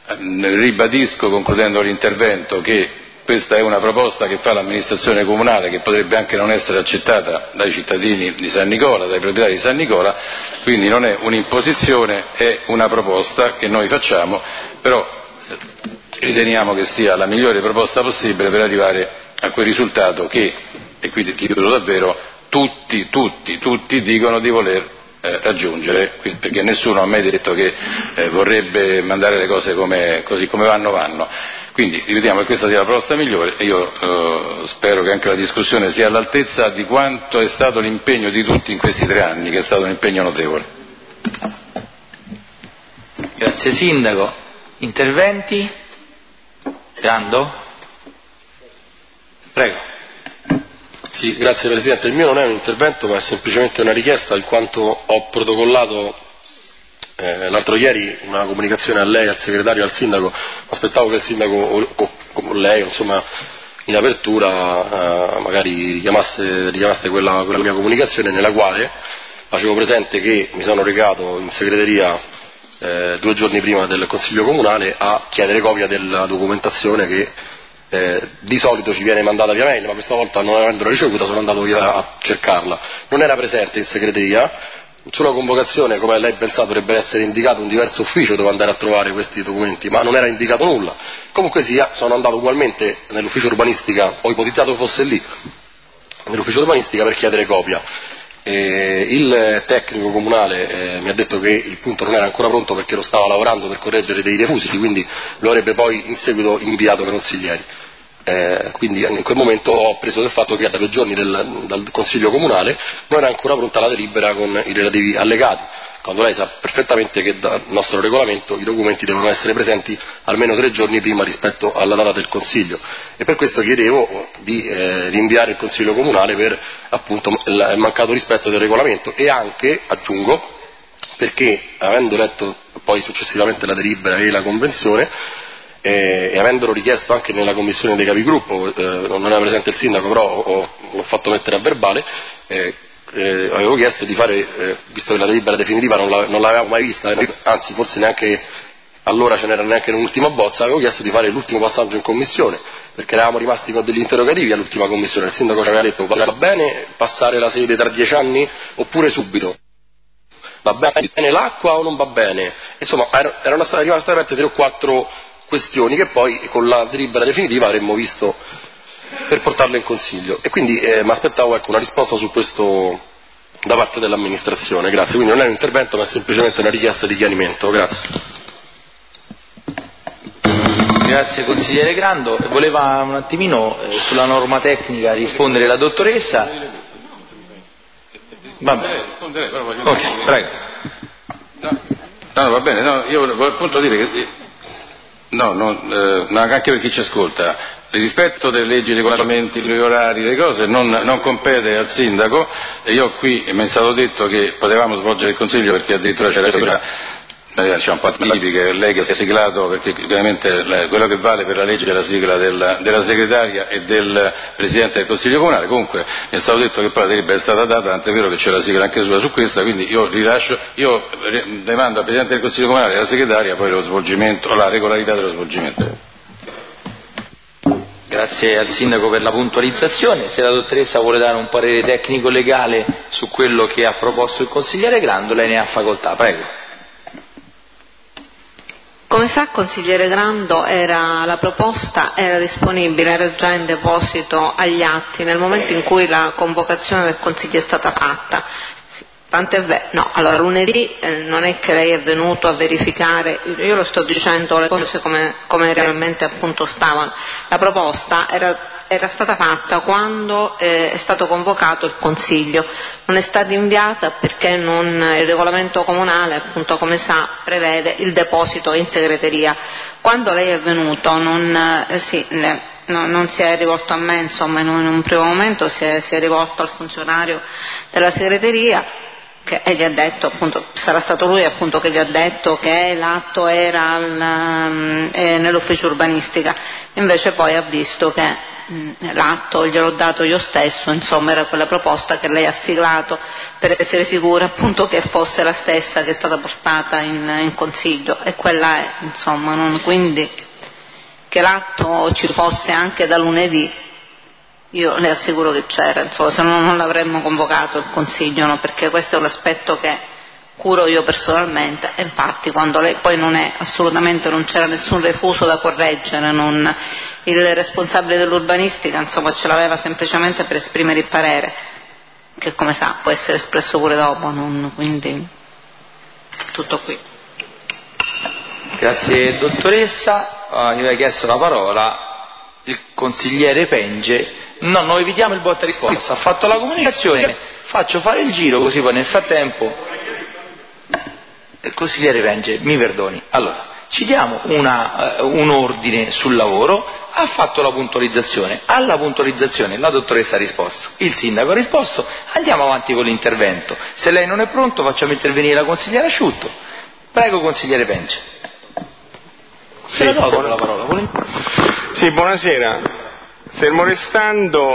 Ribadisco, concludendo l'intervento, che questa è una proposta che fa l'amministrazione comunale, che potrebbe anche non essere accettata dai cittadini di San Nicola, dai proprietari di San Nicola, quindi non è un'imposizione, è una proposta che noi facciamo, però riteniamo che sia la migliore proposta possibile per arrivare a quel risultato che, e qui chiudo davvero, tutti, tutti, tutti dicono di voler Eh, raggiungere, perché nessuno ha mai detto che eh, vorrebbe mandare le cose come, così come vanno vanno. Quindi ripetiamo che questa sia la proposta migliore, e io eh, spero che anche la discussione sia all'altezza di quanto è stato l'impegno di tutti in questi tre anni, che è stato un impegno notevole. Grazie Sindaco. Interventi? Grando? Prego. Sì, grazie Presidente. Il mio non è un intervento, ma è semplicemente una richiesta, in quanto ho protocollato eh, l'altro ieri una comunicazione a lei, al segretario e al Sindaco. Aspettavo che il Sindaco o, o, o lei, insomma, in apertura eh, magari richiamasse, richiamasse quella, quella mia comunicazione, nella quale facevo presente che mi sono recato in segreteria eh, due giorni prima del Consiglio Comunale a chiedere copia della documentazione che Eh, di solito ci viene mandata via mail, ma questa volta, non avendola ricevuta, sono andato via a cercarla. Non era presente in segreteria. Sulla convocazione, come lei pensa, dovrebbe essere indicato un diverso ufficio dove andare a trovare questi documenti, ma non era indicato nulla. Comunque sia, sono andato ugualmente nell'ufficio urbanistica, ho ipotizzato fosse lì, nell'ufficio urbanistica, per chiedere copia. Eh, il tecnico comunale eh, mi ha detto che il punto non era ancora pronto perché lo stava lavorando per correggere dei refusi, quindi lo avrebbe poi in seguito inviato ai consiglieri. Eh, quindi in quel momento ho preso del fatto che da due giorni del, dal Consiglio Comunale non era ancora pronta la delibera con i relativi allegati, quando lei sa perfettamente che dal nostro regolamento i documenti devono essere presenti almeno tre giorni prima rispetto alla data del Consiglio, e per questo chiedevo di eh, rinviare il Consiglio Comunale per appunto il mancato rispetto del regolamento, e anche, aggiungo, perché avendo letto poi successivamente la delibera e la convenzione eh, e avendolo richiesto anche nella commissione dei capigruppo, eh, non era presente il sindaco però ho, l'ho fatto mettere a verbale, eh, Eh, avevo chiesto di fare, eh, visto che la delibera definitiva non, la, non l'avevo mai vista, eh, anzi forse neanche allora ce n'era neanche un'ultima bozza, avevo chiesto di fare l'ultimo passaggio in commissione, perché eravamo rimasti con degli interrogativi all'ultima commissione. Il sindaco ci aveva detto: va bene passare la sede tra dieci anni oppure subito? Va bene l'acqua o non va bene? Insomma, erano state rimaste aperte tre o quattro questioni che poi con la delibera definitiva avremmo visto per portarlo in consiglio, e quindi eh, mi aspettavo ecco, una risposta su questo da parte dell'amministrazione. Grazie. Quindi non è un intervento ma è semplicemente una richiesta di chiarimento. Grazie. Grazie consigliere Grando. Voleva un attimino eh, sulla norma tecnica rispondere la dottoressa. Va bene. Ok, prego. No, no, va bene, no, io volevo appunto dire che no, no, eh, ma anche per chi ci ascolta, il rispetto delle leggi, dei regolamenti, degli orari, le cose non, non compete al sindaco, e io qui mi è stato detto che potevamo svolgere il consiglio perché addirittura c'era già diciamo, un po' tipiche, lei che si è siglato, perché ovviamente quello che vale per la legge è la sigla della, della segretaria e del Presidente del Consiglio Comunale. Comunque mi è stato detto che poi la delibera è stata data, tant'è vero che c'è la sigla anche sua su questa, quindi io rilascio, io demando al Presidente del Consiglio Comunale e alla segretaria poi lo svolgimento, la regolarità dello svolgimento. Grazie al sindaco per la puntualizzazione. Se la dottoressa vuole dare un parere tecnico-legale su quello che ha proposto il consigliere Grando, lei ne ha facoltà, prego. Come sa, consigliere Grando, era, la proposta era disponibile, era già in deposito agli atti nel momento in cui la convocazione del consiglio è stata fatta. Tant'è vero, no, allora lunedì eh, non è che lei è venuto a verificare, io lo sto dicendo le cose come, come realmente appunto stavano. La proposta era, era stata fatta quando eh, è stato convocato il Consiglio, non è stata inviata perché non, il regolamento comunale appunto come sa prevede il deposito in segreteria. Quando lei è venuto non, eh, sì, ne, no, non si è rivolto a me, insomma in un, in un primo momento si è, si è rivolto al funzionario della segreteria, che e gli ha detto appunto, sarà stato lui appunto che gli ha detto che l'atto era al, eh, nell'ufficio urbanistica, invece poi ha visto che mh, l'atto gliel'ho dato io stesso, insomma era quella proposta che lei ha siglato per essere sicura appunto che fosse la stessa che è stata portata in, in consiglio, e quella è, insomma, non, quindi che l'atto ci fosse anche da lunedì io le assicuro che c'era, insomma, se no non l'avremmo convocato il Consiglio, no? Perché questo è un aspetto che curo io personalmente, e infatti quando lei poi non è assolutamente, non c'era nessun refuso da correggere, non, il responsabile dell'urbanistica insomma ce l'aveva semplicemente per esprimere il parere, che come sa può essere espresso pure dopo, non, quindi tutto qui. Grazie dottoressa. Uh, io aveva chiesto la parola il consigliere Penge. No, noi evitiamo il botta risposta, ha fatto la comunicazione, faccio fare il giro così poi nel frattempo il consigliere Penge mi perdoni. Allora, ci diamo una, uh, un ordine sul lavoro, ha fatto la puntualizzazione, alla puntualizzazione la dottoressa ha risposto, il sindaco ha risposto, andiamo avanti con l'intervento. Se lei non è pronto facciamo intervenire la consigliera Asciutto. Prego consigliere Penge. Sì, buona... la parola. Sì, buonasera. Fermo restando,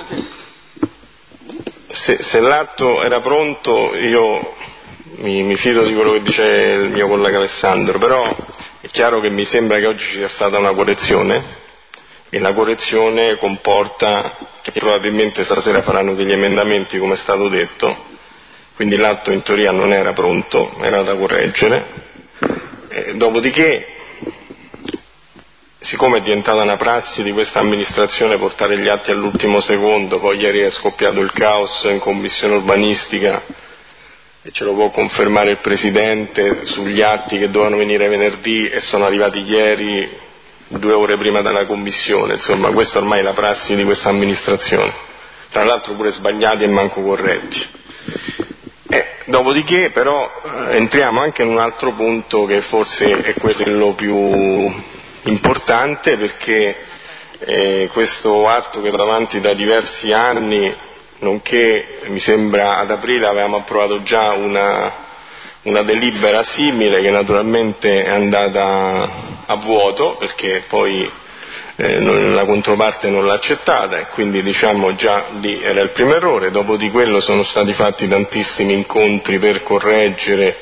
se, se l'atto era pronto io mi, mi fido di quello che dice il mio collega Alessandro, però è chiaro che mi sembra che oggi ci sia stata una correzione e la correzione comporta che probabilmente stasera faranno degli emendamenti come è stato detto, quindi l'atto in teoria non era pronto, era da correggere. Eh, dopodiché siccome è diventata una prassi di questa amministrazione portare gli atti all'ultimo secondo, poi ieri è scoppiato il caos in commissione urbanistica e ce lo può confermare il Presidente sugli atti che dovevano venire venerdì e sono arrivati ieri due ore prima della commissione, insomma questa ormai è la prassi di questa amministrazione, tra l'altro pure sbagliati e manco corretti. Eh, dopodiché però eh, entriamo anche in un altro punto che forse è quello più importante, perché eh, questo atto che va avanti da diversi anni, nonché mi sembra ad aprile avevamo approvato già una, una delibera simile che naturalmente è andata a vuoto perché poi eh, non, la controparte non l'ha accettata e quindi diciamo già lì era il primo errore. Dopo di quello sono stati fatti tantissimi incontri per correggere,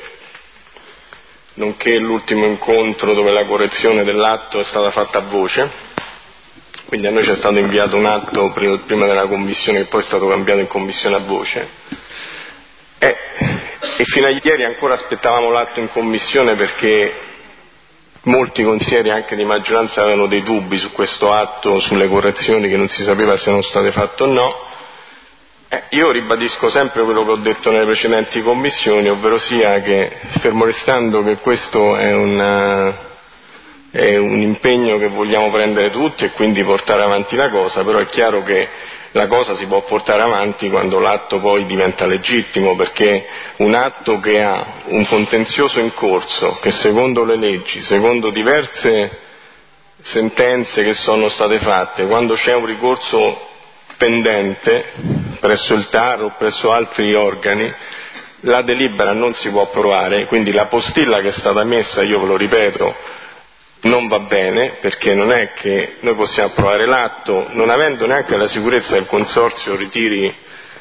nonché l'ultimo incontro dove la correzione dell'atto è stata fatta a voce. Quindi a noi ci è stato inviato un atto prima della commissione che poi è stato cambiato in commissione a voce e, e fino a ieri ancora aspettavamo l'atto in commissione perché molti consiglieri anche di maggioranza avevano dei dubbi su questo atto, sulle correzioni che non si sapeva se erano state fatte o no. Eh, io ribadisco sempre quello che ho detto nelle precedenti commissioni, ovvero sia che fermo restando che questo è una è un impegno che vogliamo prendere tutti e quindi portare avanti la cosa, però è chiaro che la cosa si può portare avanti quando l'atto poi diventa legittimo, perché un atto che ha un contenzioso in corso, che secondo le leggi, secondo diverse sentenze che sono state fatte, quando c'è un ricorso pendente presso il T A R o presso altri organi, la delibera non si può approvare, quindi la postilla che è stata messa, io ve lo ripeto, non va bene, perché non è che noi possiamo approvare l'atto non avendo neanche la sicurezza che il consorzio ritiri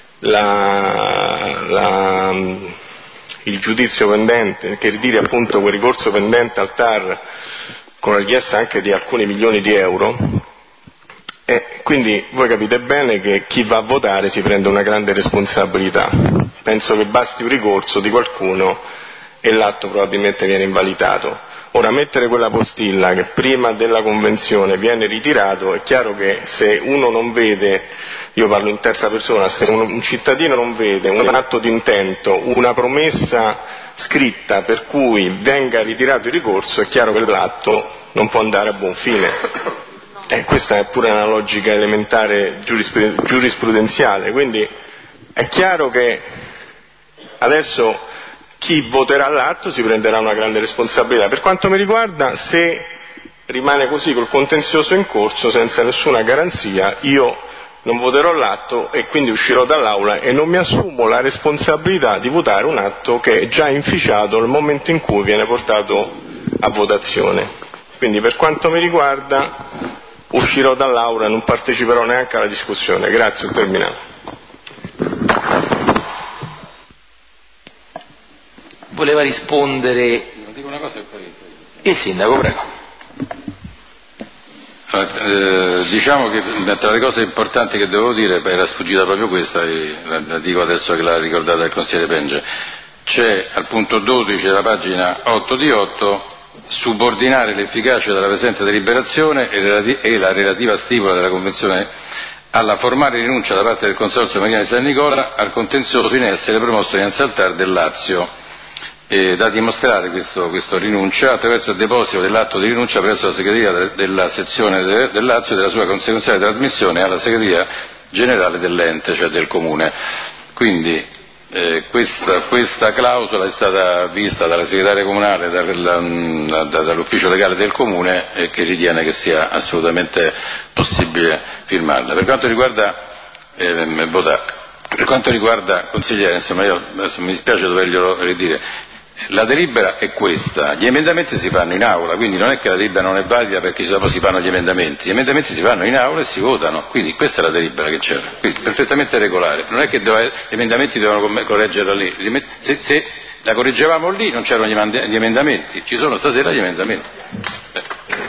la, la, il giudizio pendente, che ritiri appunto quel ricorso pendente al T A R con la richiesta anche di alcuni milioni di euro. E quindi voi capite bene che chi va a votare si prende una grande responsabilità. Penso che basti un ricorso di qualcuno e l'atto probabilmente viene invalidato. Ora, mettere quella postilla che prima della convenzione viene ritirato, è chiaro che se uno non vede, io parlo in terza persona, se un cittadino non vede un atto di intento, una promessa scritta per cui venga ritirato il ricorso, è chiaro che l'atto non può andare a buon fine. E questa è pure una logica elementare giurisprudenziale, quindi è chiaro che adesso chi voterà l'atto si prenderà una grande responsabilità. Per quanto mi riguarda, se rimane così col contenzioso in corso senza nessuna garanzia, io non voterò l'atto e quindi uscirò dall'aula e non mi assumo la responsabilità di votare un atto che è già inficiato nel momento in cui viene portato a votazione. Quindi per quanto mi riguarda uscirò dall'aula e non parteciperò neanche alla discussione. Grazie, ho terminato. Voleva rispondere dico una cosa e poi... il sindaco, prego. Allora, eh, diciamo che tra le cose importanti che devo dire, beh, era sfuggita proprio questa, e la, la dico adesso che l'ha ricordata il consigliere Penge. C'è al punto dodici della pagina otto di otto subordinare l'efficacia della presente deliberazione e, relati- e la relativa stipula della convenzione alla formale rinuncia da parte del Consorzio Marina di San Nicola al contenzioso in essere promosso dinanzi al T A R del Lazio. Eh, da dimostrare questo, questo rinuncia attraverso il deposito dell'atto di rinuncia presso la segreteria de, della sezione de, del Lazio e della sua conseguenziale trasmissione alla segreteria generale dell'ente, cioè del comune. Quindi eh, questa, questa clausola è stata vista dalla segretaria comunale, dalla, da, dall'ufficio legale del comune, e che ritiene che sia assolutamente possibile firmarla. Per quanto riguarda eh, votare, per quanto riguarda consigliere, insomma, io adesso mi dispiace doverglielo ridire. La delibera è questa, gli emendamenti si fanno in aula, quindi non è che la delibera non è valida perché dopo si fanno gli emendamenti, gli emendamenti si fanno in aula e si votano, quindi questa è la delibera che c'era, quindi perfettamente regolare, non è che doveva, gli emendamenti dovevano correggerla lì, se, se la correggevamo lì non c'erano gli emendamenti, ci sono stasera gli emendamenti. Beh.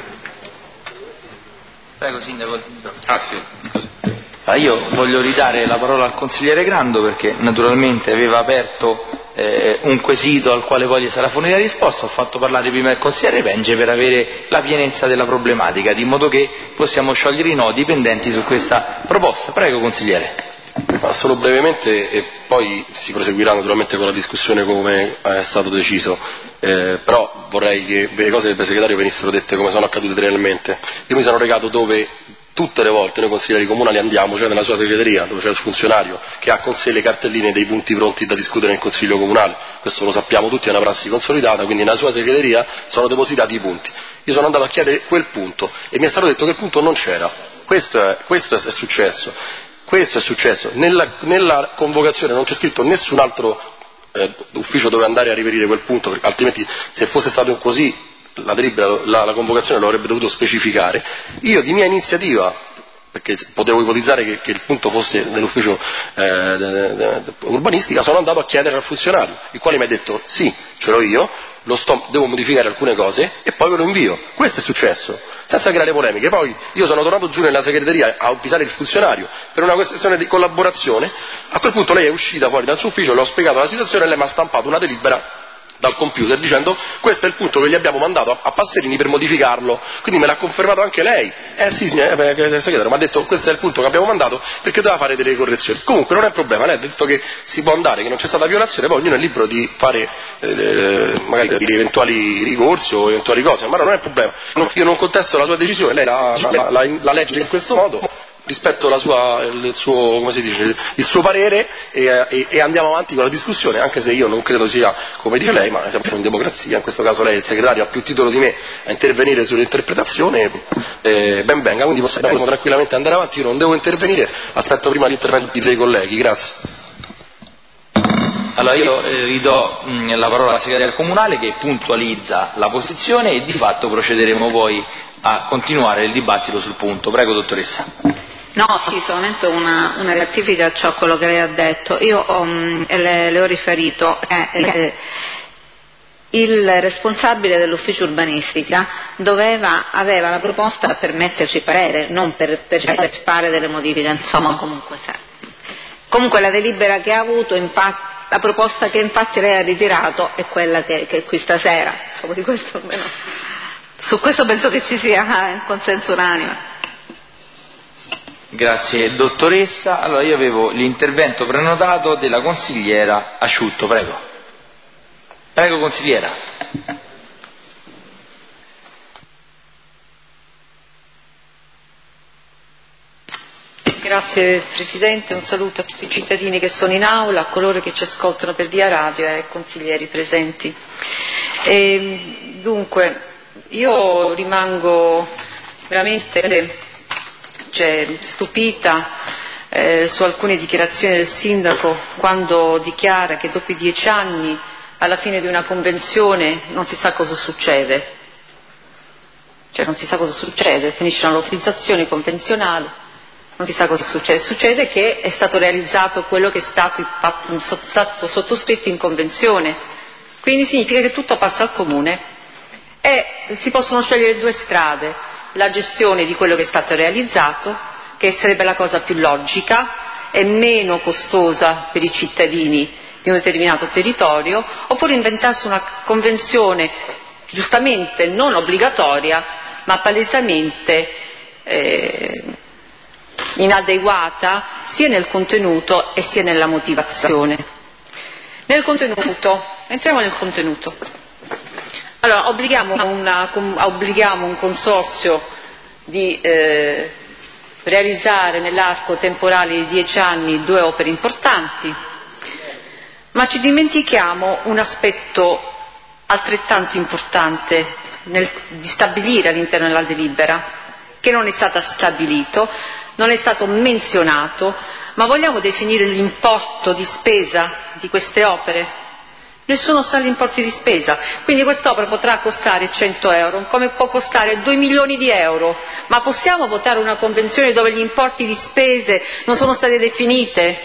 Prego sindaco. Ah sì, così. Io voglio ridare la parola al consigliere Grando perché naturalmente aveva aperto eh, un quesito al quale poi gli sarà fornita risposta. Ho fatto parlare prima il consigliere Penge per avere la pienezza della problematica, di modo che possiamo sciogliere i nodi pendenti su questa proposta. Prego, consigliere. Ma solo brevemente, e poi si proseguirà naturalmente con la discussione come è stato deciso, eh, però vorrei che le cose del segretario venissero dette come sono accadute realmente. Io mi sono recato dove tutte le volte noi consiglieri comunali andiamo, cioè nella sua segreteria, dove c'è il funzionario che ha con sé le cartelline dei punti pronti da discutere nel consiglio comunale. Questo lo sappiamo tutti, è una prassi consolidata, quindi nella sua segreteria sono depositati i punti. Io sono andato a chiedere quel punto e mi è stato detto che il punto non c'era. Questo è, questo è successo. Questo è successo. Nella, nella convocazione non c'è scritto nessun altro eh, ufficio dove andare a riferire quel punto, perché altrimenti se fosse stato così la delibera, la, la convocazione lo avrebbe dovuto specificare. Io di mia iniziativa, perché potevo ipotizzare che, che il punto fosse nell'ufficio eh, de, de, de, urbanistica, sono andato a chiedere al funzionario, il quale mi ha detto sì, ce l'ho io, lo sto, devo modificare alcune cose e poi ve lo invio. Questo è successo, senza creare polemiche. Poi io sono tornato giù nella segreteria a avvisare il funzionario per una questione di collaborazione. A quel punto lei è uscita fuori dal suo ufficio, le ho spiegato la situazione e lei mi ha stampato una delibera dal computer dicendo questo è il punto che gli abbiamo mandato a, a Passerini per modificarlo, quindi me l'ha confermato anche lei. Eh sì, signor eh, segretario, mi ha detto questo è il punto che abbiamo mandato perché doveva fare delle correzioni. Comunque non è un problema, lei ha detto che si può andare, che non c'è stata violazione, poi ognuno è libero di fare eh, magari eventuali ricorsi o eventuali cose, ma non è un problema. Io non contesto la sua decisione, lei la, la, la, la legge in questo modo, rispetto la sua, il, suo, come si dice, il suo parere e, e, e andiamo avanti con la discussione, anche se io non credo sia come dice lei, ma siamo in democrazia, in questo caso lei il segretario ha più titolo di me a intervenire sull'interpretazione, eh, ben venga, quindi possiamo tranquillamente andare avanti, io non devo intervenire, aspetto prima l'intervento dei colleghi, grazie. Allora io eh, ridò mh, la parola alla segretaria comunale che puntualizza la posizione e di fatto procederemo poi a continuare il dibattito sul punto. Prego, dottoressa. No, sì, solamente una, una rettifica a ciò quello che lei ha detto. Io um, le, le ho riferito che eh, il responsabile dell'ufficio urbanistica doveva, aveva la proposta per metterci parere, non per, per fare delle modifiche, insomma, comunque se. Comunque la delibera che ha avuto, infatti, la proposta che infatti lei ha ritirato è quella che, che è qui stasera, insomma, di questo almeno. Su questo penso che ci sia un consenso unanime. Grazie dottoressa. Allora io avevo l'intervento prenotato della consigliera Asciutto, prego. Prego consigliera. Grazie Presidente, un saluto a tutti i cittadini che sono in aula, a coloro che ci ascoltano per via radio e ai consiglieri presenti. E, dunque, io rimango veramente cioè, stupita eh, su alcune dichiarazioni del sindaco quando dichiara che dopo i dieci anni alla fine di una convenzione non si sa cosa succede, cioè non si sa cosa succede, finisce una lottizzazione convenzionale, non si sa cosa succede, succede che è stato realizzato quello che è stato, stato sottoscritto in convenzione, quindi significa che tutto passa al comune e si possono scegliere due strade: la gestione di quello che è stato realizzato, che sarebbe la cosa più logica e meno costosa per i cittadini di un determinato territorio, oppure inventarsi una convenzione giustamente non obbligatoria ma palesemente eh, inadeguata sia nel contenuto e sia nella motivazione. Nel contenuto, entriamo nel contenuto. Allora, obblighiamo, una, obblighiamo un consorzio di eh, realizzare nell'arco temporale di dieci anni due opere importanti, ma ci dimentichiamo un aspetto altrettanto importante nel, di stabilire all'interno della delibera, che non è stato stabilito, non è stato menzionato, ma vogliamo definire l'importo di spesa di queste opere? Nessuno sa gli importi di spesa, quindi quest'opera potrà costare cento euro, come può costare due milioni di euro, ma possiamo votare una convenzione dove gli importi di spese non sono state definite?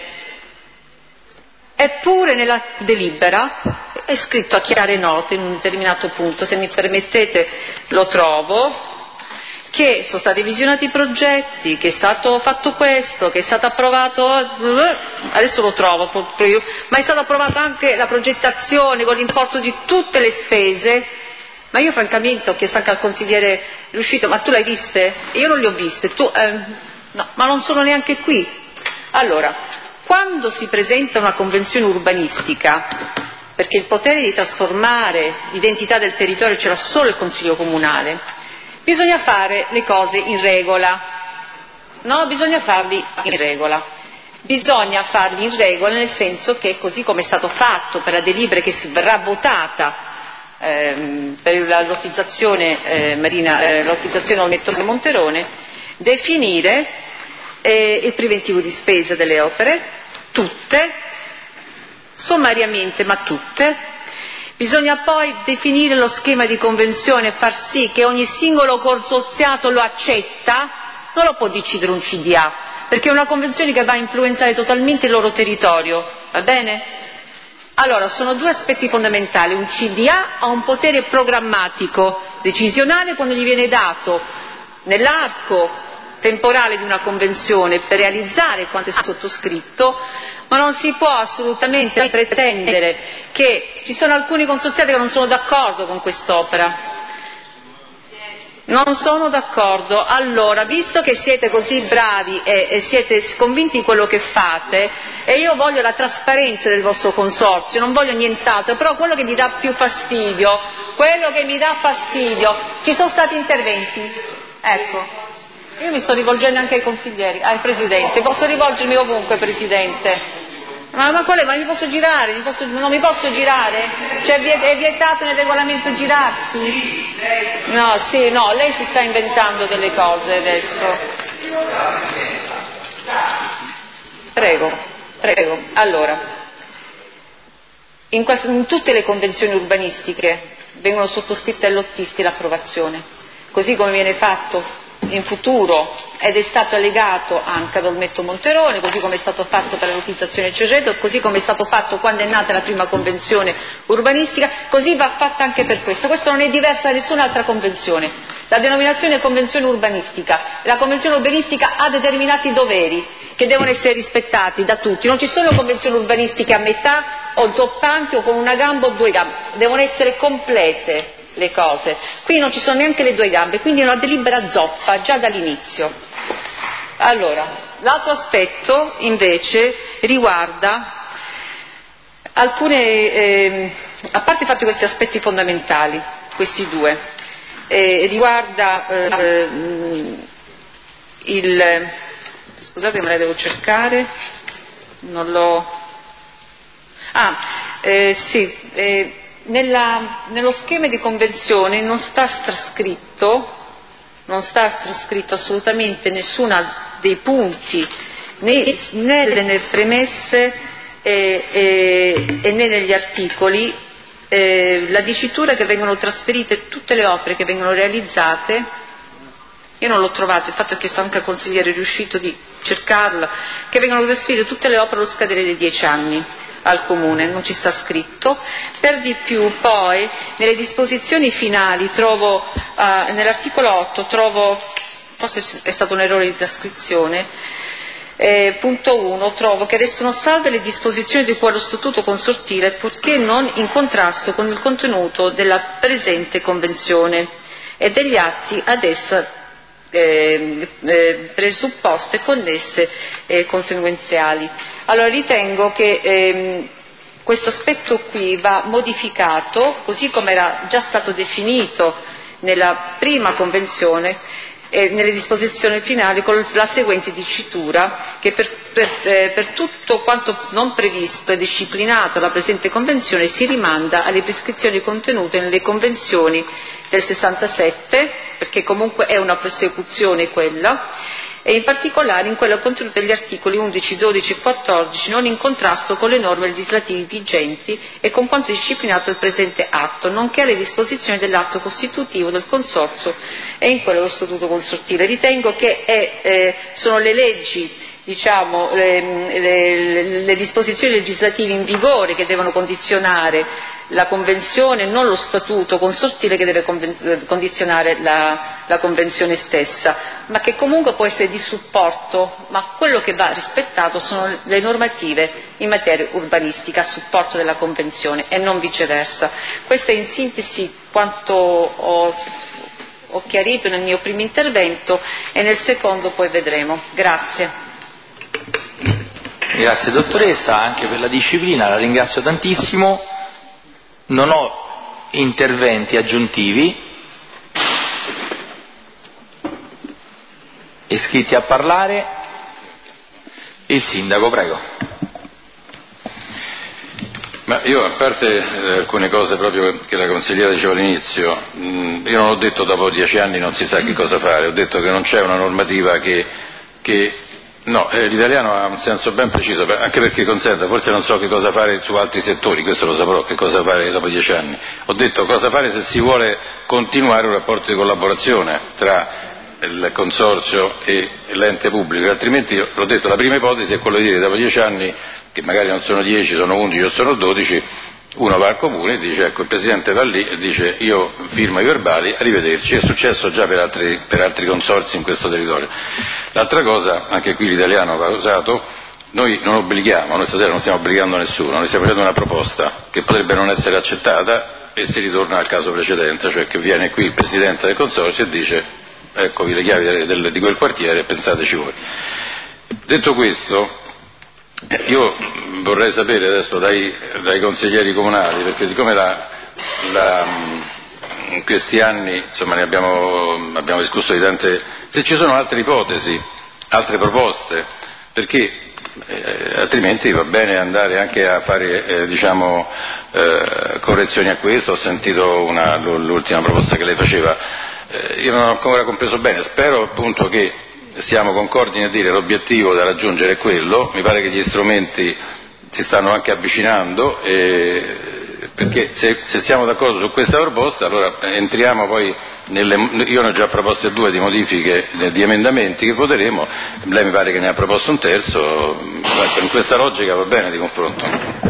Eppure nella delibera è scritto a chiare note in un determinato punto, se mi permettete lo trovo, che sono stati visionati i progetti, che è stato fatto questo, che è stato approvato, adesso lo trovo, ma è stata approvata anche la progettazione con l'importo di tutte le spese. Ma io francamente ho chiesto anche al consigliere Riuscito, ma tu le hai viste? Io non le ho viste, tu, eh, no, ma non sono neanche qui. Allora, quando si presenta una convenzione urbanistica, perché il potere di trasformare l'identità del territorio ce l'ha solo il Consiglio Comunale, bisogna fare le cose in regola, no? Bisogna farli in regola. Bisogna farli in regola nel senso che, così come è stato fatto per la delibera che si verrà votata ehm, per la lottizzazione eh, marina, eh, lottizzazione Olmetto Monterone, definire eh, il preventivo di spesa delle opere, tutte, sommariamente, ma tutte. Bisogna poi definire lo schema di convenzione e far sì che ogni singolo consorziato lo accetta, non lo può decidere un C D A, perché è una convenzione che va a influenzare totalmente il loro territorio, va bene? Allora, sono due aspetti fondamentali. Un C D A ha un potere programmatico, decisionale, quando gli viene dato nell'arco temporale di una convenzione per realizzare quanto è sottoscritto, ma non si può assolutamente pretendere che ci sono alcuni consorziati che non sono d'accordo con quest'opera. Non sono d'accordo. Allora, visto che siete così bravi e, e siete convinti di quello che fate, e io voglio la trasparenza del vostro consorzio, non voglio nient'altro, però quello che mi dà più fastidio, quello che mi dà fastidio, ci sono stati interventi, ecco. Io mi sto rivolgendo anche ai consiglieri, al Presidente, posso rivolgermi ovunque, Presidente. Ma, ma quale? Ma mi posso girare? Mi posso, non mi posso girare? Cioè è vietato nel regolamento girarsi? No, sì, no, lei si sta inventando delle cose adesso. Prego, prego. Allora, in, quasi, in tutte le convenzioni urbanistiche vengono sottoscritte ai lottisti l'approvazione, così come viene fatto in futuro ed è stato allegato anche ad Olmetto Monterone, così come è stato fatto per la lottizzazione Cerreto, così come è stato fatto quando è nata la prima convenzione urbanistica, così va fatta anche per questo. Questo non è diverso da nessun'altra convenzione. La denominazione è convenzione urbanistica. La convenzione urbanistica ha determinati doveri che devono essere rispettati da tutti. Non ci sono convenzioni urbanistiche a metà o zoppanti o con una gamba o due gambe, devono essere complete le cose. Qui non ci sono neanche le due gambe, quindi è una delibera zoppa già dall'inizio. Allora, l'altro aspetto invece riguarda alcune, eh, a parte fatti questi aspetti fondamentali, questi due, eh, riguarda eh, il, scusate me la devo cercare, non l'ho, ah, eh, sì, eh, Nella, nello schema di convenzione non sta trascritto, non sta trascritto assolutamente nessuno dei punti, né, né nelle premesse eh, eh, e né negli articoli, eh, la dicitura che vengono trasferite tutte le opere che vengono realizzate. Io non l'ho trovato, infatti ho chiesto anche al consigliere Riuscito di cercarla, che vengono trasferite tutte le opere allo scadere dei dieci anni al Comune, non ci sta scritto. Per di più poi nelle disposizioni finali trovo, uh, nell'articolo otto trovo, forse è stato un errore di trascrizione, eh, punto uno, trovo che restano salve le disposizioni di cui allo statuto consortile purché non in contrasto con il contenuto della presente convenzione e degli atti ad essa Eh, eh, presupposte, connesse e eh, conseguenziali. Allora ritengo che ehm, questo aspetto qui va modificato, così come era già stato definito nella prima convenzione e nelle disposizioni finali, con la seguente dicitura, che per, per, eh, per tutto quanto non previsto e disciplinato dalla presente convenzione si rimanda alle prescrizioni contenute nelle convenzioni del sessantasette, perché comunque è una prosecuzione quella, e in particolare in quella contenuta negli articoli undici, dodici e quattordici, non in contrasto con le norme legislative vigenti e con quanto disciplinato il presente atto, nonché alle disposizioni dell'atto costitutivo del Consorzio e in quello dello Statuto Consortile. Ritengo che è, eh, sono le leggi, diciamo, le, le, le disposizioni legislative in vigore che devono condizionare la convenzione, non lo statuto consortile che deve condizionare la, la convenzione stessa, ma che comunque può essere di supporto, ma quello che va rispettato sono le normative in materia urbanistica a supporto della convenzione e non viceversa. Questo è in sintesi quanto ho, ho chiarito nel mio primo intervento, e nel secondo poi vedremo. Grazie. Grazie dottoressa, anche per la disciplina, la ringrazio tantissimo. Non ho interventi aggiuntivi. Iscritti a parlare? Il sindaco, prego. Ma io, a parte eh, alcune cose proprio che la consigliera diceva all'inizio, mh, io non ho detto dopo dieci anni non si sa che cosa fare, ho detto che non c'è una normativa che, che no, eh, l'italiano ha un senso ben preciso, anche perché consente, forse non so che cosa fare su altri settori, questo lo saprò, che cosa fare dopo dieci anni. Ho detto cosa fare se si vuole continuare un rapporto di collaborazione tra il consorzio e l'ente pubblico, altrimenti, l'ho detto, la prima ipotesi è quella di dire dopo dieci anni, che magari non sono dieci, sono undici o sono dodici, uno va al comune e dice, ecco, il presidente va lì e dice io firmo i verbali, arrivederci. È successo già per altri, per altri consorzi in questo territorio. L'altra cosa, anche qui l'italiano va usato, noi non obblighiamo, noi stasera non stiamo obbligando nessuno, noi stiamo facendo una proposta che potrebbe non essere accettata e si ritorna al caso precedente, cioè che viene qui il presidente del consorzio e dice eccovi le chiavi del, di quel quartiere e pensateci voi. Detto questo, io vorrei sapere adesso dai, dai consiglieri comunali, perché siccome la, la, in questi anni insomma, ne abbiamo, abbiamo discusso di tante, se ci sono altre ipotesi, altre proposte, perché eh, altrimenti va bene andare anche a fare eh, diciamo, eh, correzioni a questo. Ho sentito una, l'ultima proposta che lei faceva, eh, io non ho ancora compreso bene, spero appunto che siamo concordi nel dire l'obiettivo da raggiungere è quello, mi pare che gli strumenti si stanno anche avvicinando, e, perché se, se siamo d'accordo su questa proposta allora entriamo poi nelle, io ne ho già proposte due di modifiche di emendamenti che voteremo, lei mi pare che ne ha proposto un terzo, in questa logica va bene di confronto.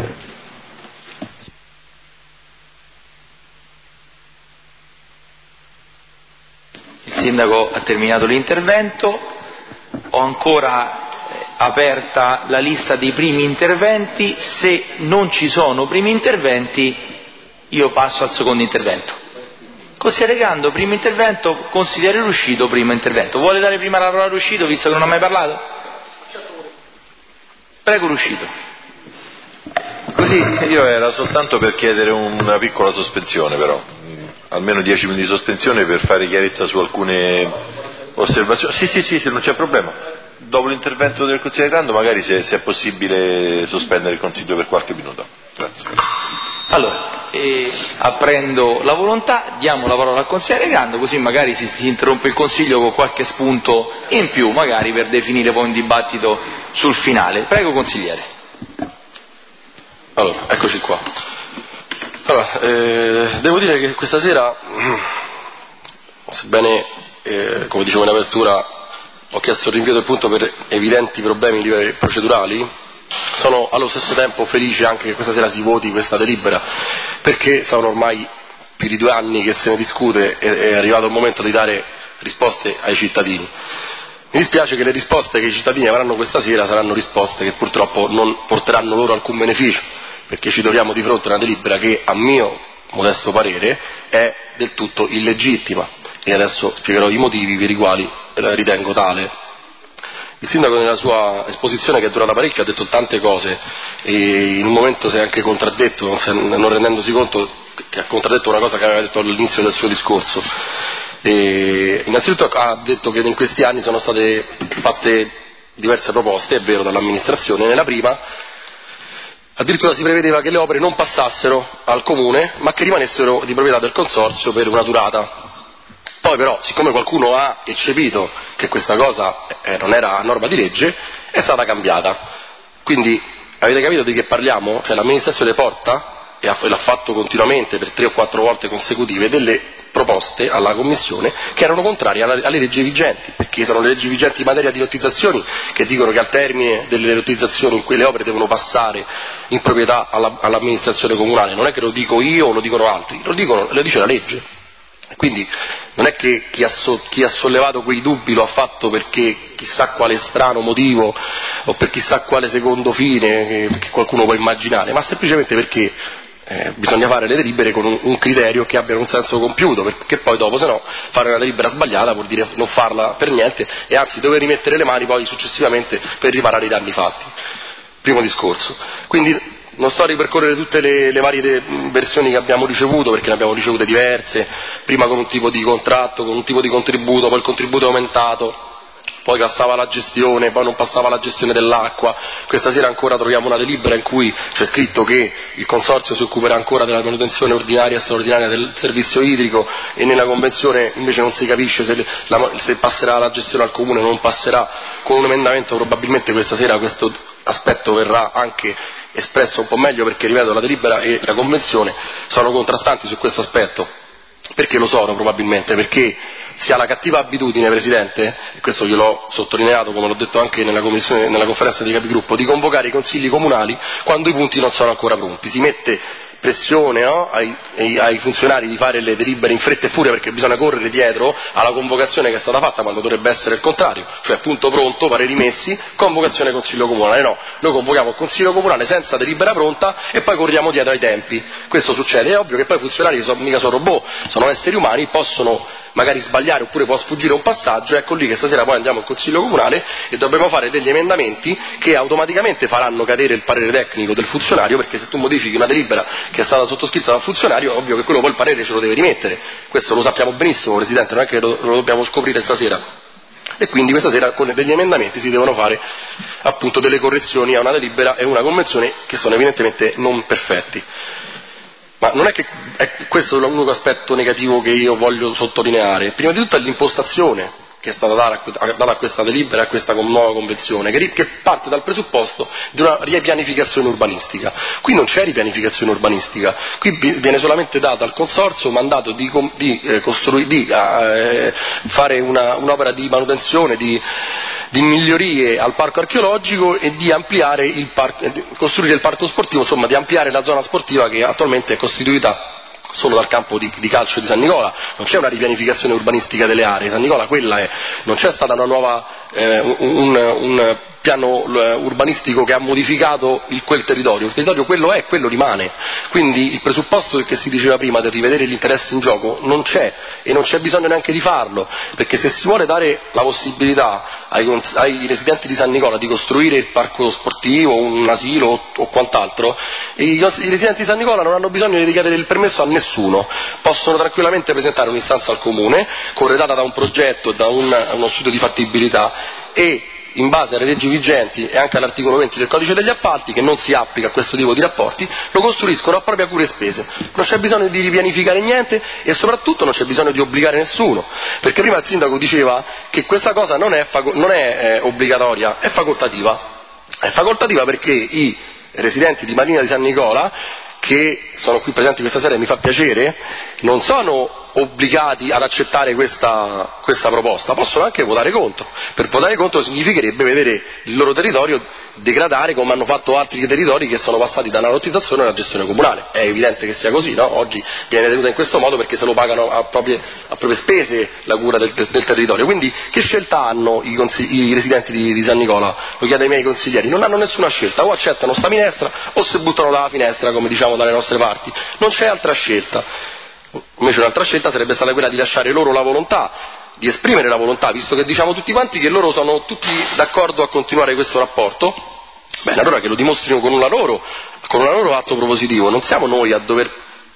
Il sindaco ha terminato l'intervento. Ho ancora aperta la lista dei primi interventi. Se non ci sono primi interventi io passo al secondo intervento. Consigliere Grando, primo intervento, consigliere Ruscito, primo intervento. Vuole dare prima la parola a Ruscito visto che non ha mai parlato? Prego Ruscito. Così io era soltanto per chiedere una piccola sospensione, però almeno dieci minuti di sospensione per fare chiarezza su alcune osservazioni. Sì, sì, sì, sì, non c'è problema. Dopo l'intervento del consigliere Grando magari se, se è possibile sospendere il consiglio per qualche minuto. Grazie. Allora, eh, apprendo la volontà, diamo la parola al consigliere Grando, così magari si, si interrompe il consiglio con qualche spunto in più, magari per definire poi un dibattito sul finale. Prego consigliere. Allora, eccoci qua. Allora, eh, devo dire che questa sera, sebbene, eh, come dicevo in apertura, ho chiesto il rinvio del punto per evidenti problemi procedurali, sono allo stesso tempo felice anche che questa sera si voti questa delibera, perché sono ormai più di due anni che se ne discute e è arrivato il momento di dare risposte ai cittadini. Mi dispiace che le risposte che i cittadini avranno questa sera saranno risposte che purtroppo non porteranno loro alcun beneficio, perché ci troviamo di fronte a una delibera che, a mio modesto parere, è del tutto illegittima, e adesso spiegherò i motivi per i quali la ritengo tale. Il sindaco nella sua esposizione, che è durata parecchio, ha detto tante cose e in un momento si è anche contraddetto, non rendendosi conto che ha contraddetto una cosa che aveva detto all'inizio del suo discorso. E innanzitutto ha detto che in questi anni sono state fatte diverse proposte, è vero, dall'amministrazione. Nella prima addirittura si prevedeva che le opere non passassero al comune ma che rimanessero di proprietà del consorzio per una durata. Poi però, siccome qualcuno ha eccepito che questa cosa eh, non era a norma di legge, è stata cambiata. Quindi avete capito di che parliamo? Cioè l'amministrazione porta e l'ha fatto continuamente per tre o quattro volte consecutive, delle proposte alla Commissione che erano contrarie alle leggi vigenti, perché sono le leggi vigenti in materia di lottizzazioni che dicono che al termine delle lottizzazioni quelle opere devono passare in proprietà alla, all'amministrazione comunale. Non è che lo dico io o lo dicono altri, lo, dicono, lo dice la legge. Quindi non è che chi ha, so, chi ha sollevato quei dubbi lo ha fatto perché chissà quale strano motivo o per chissà quale secondo fine che, che qualcuno può immaginare, ma semplicemente perché Eh, bisogna fare le delibere con un, un criterio che abbia un senso compiuto, perché poi dopo se no fare una delibera sbagliata vuol dire non farla per niente e anzi dover rimettere le mani poi successivamente per riparare i danni fatti. Primo discorso. Quindi non sto a ripercorrere tutte le, le varie de- versioni che abbiamo ricevuto, perché ne abbiamo ricevute diverse, prima con un tipo di contratto, con un tipo di contributo, poi il contributo è aumentato, poi passava la gestione, poi non passava la gestione dell'acqua. Questa sera ancora troviamo una delibera in cui c'è scritto che il consorzio si occuperà ancora della manutenzione ordinaria e straordinaria del servizio idrico e nella convenzione invece non si capisce se, la, se passerà la gestione al comune o non passerà. Con un emendamento probabilmente questa sera questo aspetto verrà anche espresso un po' meglio, perché ripeto la delibera e la convenzione sono contrastanti su questo aspetto. Perché lo sono probabilmente? Perché si ha la cattiva abitudine, Presidente, e questo gliel'ho sottolineato come l'ho detto anche nella, commissione, nella conferenza dei capigruppo, di convocare i consigli comunali quando i punti non sono ancora pronti. Si mette pressione no, ai, ai, ai funzionari di fare le delibere in fretta e furia perché bisogna correre dietro alla convocazione che è stata fatta, quando dovrebbe essere il contrario, cioè punto pronto, pareri messi, convocazione consiglio comunale. No, noi convochiamo il consiglio comunale senza delibera pronta e poi corriamo dietro ai tempi. Questo succede, è ovvio che poi i funzionari sono, mica sono robot, sono esseri umani, possono magari sbagliare oppure può sfuggire un passaggio. Ecco lì che stasera poi andiamo al consiglio comunale e dovremo fare degli emendamenti che automaticamente faranno cadere il parere tecnico del funzionario, perché se tu modifichi una delibera che è stata sottoscritta dal funzionario è ovvio che quello poi il parere ce lo deve rimettere. Questo lo sappiamo benissimo, Presidente, non è che lo, lo dobbiamo scoprire stasera. E quindi questa sera con degli emendamenti si devono fare appunto delle correzioni a una delibera e una convenzione che sono evidentemente non perfetti. Ma non è che è questo l'unico aspetto negativo che io voglio sottolineare. Prima di tutto è l'impostazione che è stata data a questa delibera, a questa nuova convenzione, che parte dal presupposto di una ripianificazione urbanistica. Qui non c'è ripianificazione urbanistica, qui viene solamente dato al consorzio un mandato di, di, eh, costrui, di eh, fare una, un'opera di manutenzione, di, di migliorie al parco archeologico e di ampliare il parco, costruire il parco sportivo, insomma di ampliare la zona sportiva che attualmente è costituita solo dal campo di, di calcio di San Nicola. Non c'è una ripianificazione urbanistica delle aree, San Nicola quella è, non c'è stata una nuova, eh, un, un piano urbanistico che ha modificato il, quel territorio, il territorio quello è, quello rimane, quindi il presupposto che si diceva prima del rivedere gli interessi in gioco non c'è e non c'è bisogno neanche di farlo, perché se si vuole dare la possibilità ai, ai residenti di San Nicola di costruire il parco sportivo, un asilo o, o quant'altro, i, i residenti di San Nicola non hanno bisogno di richiedere il permesso a nessuno, possono tranquillamente presentare un'istanza al comune corredata da un progetto, da un, uno studio di fattibilità e in base alle leggi vigenti e anche all'articolo venti del codice degli appalti, che non si applica a questo tipo di rapporti, lo costruiscono a propria cura e spese. Non c'è bisogno di ripianificare niente e soprattutto non c'è bisogno di obbligare nessuno, perché prima il sindaco diceva che questa cosa non è, faco- non è eh, obbligatoria, è facoltativa. È facoltativa perché i residenti di Marina di San Nicola, che sono qui presenti questa sera e mi fa piacere, non sono obbligati ad accettare questa, questa proposta, possono anche votare contro. Per votare contro significherebbe vedere il loro territorio degradare come hanno fatto altri territori che sono passati dalla lottizzazione alla gestione comunale. È evidente che sia così, no? Oggi viene tenuta in questo modo perché se lo pagano a proprie, a proprie spese la cura del, del territorio. Quindi che scelta hanno i, i residenti di, di San Nicola? Lo chiedo ai miei consiglieri, non hanno nessuna scelta, o accettano sta finestra o se buttano dalla finestra, come diciamo dalle nostre parti, non c'è altra scelta. Invece un'altra scelta sarebbe stata quella di lasciare loro la volontà, di esprimere la volontà, visto che diciamo tutti quanti che loro sono tutti d'accordo a continuare questo rapporto. Bene, allora che lo dimostrino con una loro, con un loro atto propositivo, non siamo noi a dover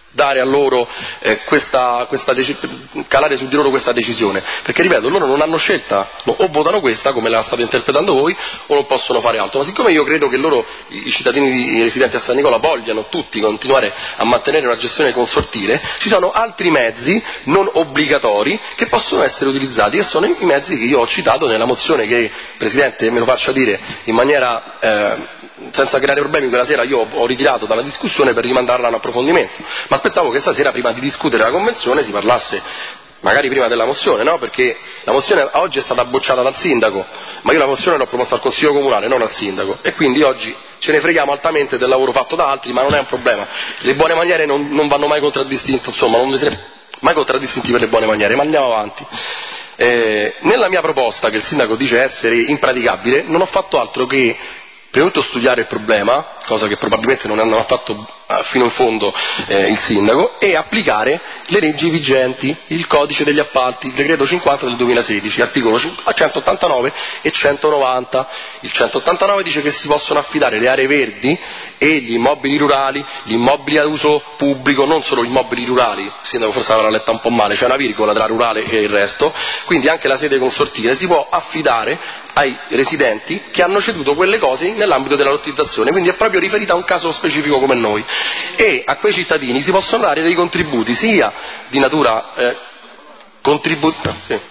dare a loro eh, questa, questa dec- calare su di loro questa decisione, perché ripeto, loro non hanno scelta, no, o votano questa come la state interpretando voi o non possono fare altro, ma siccome io credo che loro, i cittadini residenti a San Nicola, vogliano tutti continuare a mantenere una gestione consortile, ci sono altri mezzi non obbligatori che possono essere utilizzati, che sono i mezzi che io ho citato nella mozione che, Presidente, me lo faccia dire in maniera eh, senza creare problemi, quella sera io ho ritirato dalla discussione per rimandarla a un approfondimento, ma aspettavo che stasera, prima di discutere la convenzione, si parlasse magari prima della mozione, no? Perché la mozione oggi è stata bocciata dal sindaco, ma io la mozione l'ho proposta al Consiglio Comunale, non al sindaco, e quindi oggi ce ne freghiamo altamente del lavoro fatto da altri, ma non è un problema, le buone maniere non, non vanno mai contraddistinte, insomma, non vi siete mai contraddistinti per le buone maniere, ma andiamo avanti. Eh, nella mia proposta, che il sindaco dice essere impraticabile, non ho fatto altro che prima di tutto studiare il problema, cosa che probabilmente non hanno fatto fino in fondo eh, il sindaco, e applicare le leggi vigenti, il codice degli appalti, il decreto cinquanta del duemilasedici, articolo centottantanove e centonovanta. Il centottantanove dice che si possono affidare le aree verdi e gli immobili rurali, gli immobili ad uso pubblico, non solo gli immobili rurali, il sindaco forse l'avrà letta un po' male, c'è una virgola tra rurale e il resto, quindi anche la sede consortile si può affidare ai residenti che hanno ceduto quelle cose nell'ambito della lottizzazione, quindi è proprio riferita a un caso specifico come noi, e a quei cittadini si possono dare dei contributi sia di natura eh, contributiva, sì.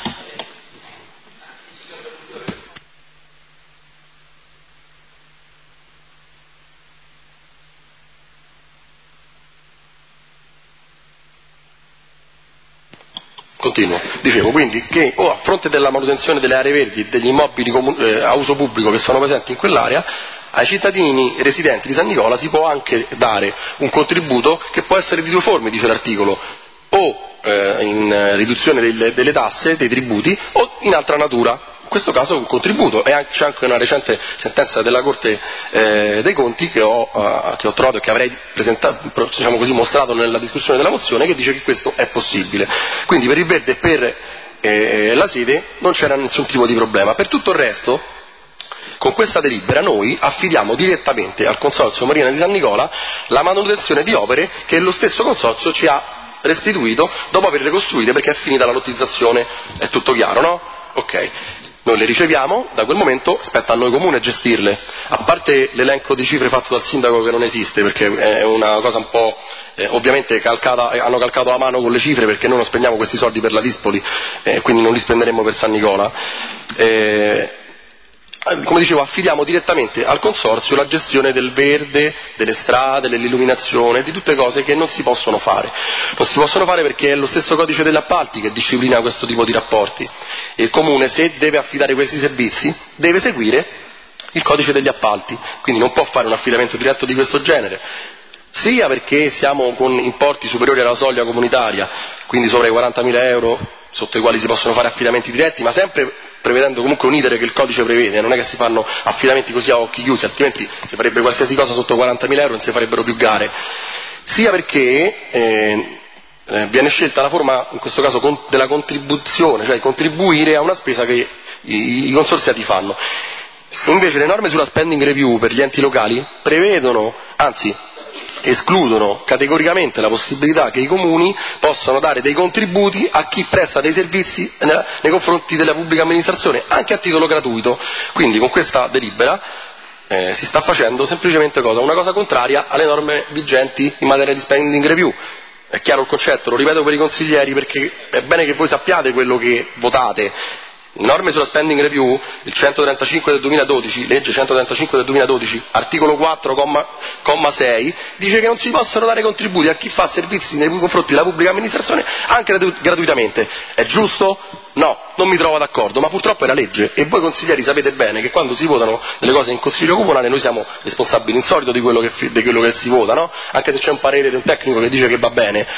Continuo, dicevo quindi che o a fronte della manutenzione delle aree verdi e degli immobili comun- eh, a uso pubblico che sono presenti in quell'area, ai cittadini residenti di San Nicola si può anche dare un contributo che può essere di due forme, dice l'articolo, o eh, in riduzione delle, delle tasse, dei tributi, o in altra natura. In questo caso un contributo, e anche, c'è anche una recente sentenza della Corte eh, dei Conti che ho, uh, che ho trovato e che avrei presentato, diciamo così, mostrato nella discussione della mozione, che dice che questo è possibile. Quindi per il verde e per eh, la sede non c'era nessun tipo di problema. Per tutto il resto, con questa delibera noi affidiamo direttamente al Consorzio Marina di San Nicola la manutenzione di opere che lo stesso Consorzio ci ha restituito dopo averle costruite, perché è finita la lottizzazione, è tutto chiaro, no? Ok. Noi le riceviamo, da quel momento spetta a noi comune gestirle, a parte l'elenco di cifre fatto dal sindaco che non esiste, perché è una cosa un po' eh, ovviamente calcata, hanno calcato la mano con le cifre, perché noi non spendiamo questi soldi per la Dispoli, eh, quindi non li spenderemo per San Nicola. Eh, come dicevo, affidiamo direttamente al Consorzio la gestione del verde, delle strade, dell'illuminazione, di tutte cose che non si possono fare. Non si possono fare perché è lo stesso codice degli appalti che disciplina questo tipo di rapporti, e il Comune, se deve affidare questi servizi, deve seguire il codice degli appalti, quindi non può fare un affidamento diretto di questo genere, sia perché siamo con importi superiori alla soglia comunitaria, quindi sopra i quarantamila euro, sotto i quali si possono fare affidamenti diretti, ma sempre prevedendo comunque un iter che il codice prevede, non è che si fanno affidamenti così a occhi chiusi, altrimenti si farebbe qualsiasi cosa sotto quarantamila euro, non si farebbero più gare, sia perché eh, eh, viene scelta la forma, in questo caso, con, della contribuzione, cioè contribuire a una spesa che i, i consorziati fanno. Invece le norme sulla spending review per gli enti locali prevedono, anzi escludono categoricamente la possibilità che i comuni possano dare dei contributi a chi presta dei servizi nei confronti della pubblica amministrazione, anche a titolo gratuito. Quindi con questa delibera eh, si sta facendo semplicemente cosa? Una cosa contraria alle norme vigenti in materia di spending review. È chiaro il concetto, lo ripeto per i consiglieri perché è bene che voi sappiate quello che votate. Norme sulla spending review, il centotrentacinque del duemiladodici, legge centotrentacinque del duemiladodici, articolo quattro, comma, comma sei, dice che non si possono dare contributi a chi fa servizi nei confronti della pubblica amministrazione anche gratu- gratuitamente. È giusto? No, non mi trovo d'accordo, ma purtroppo è la legge, e voi consiglieri sapete bene che quando si votano delle cose in Consiglio Comunale noi siamo responsabili insolito di quello che, di quello che si vota, no? Anche se c'è un parere di un tecnico che dice che va bene,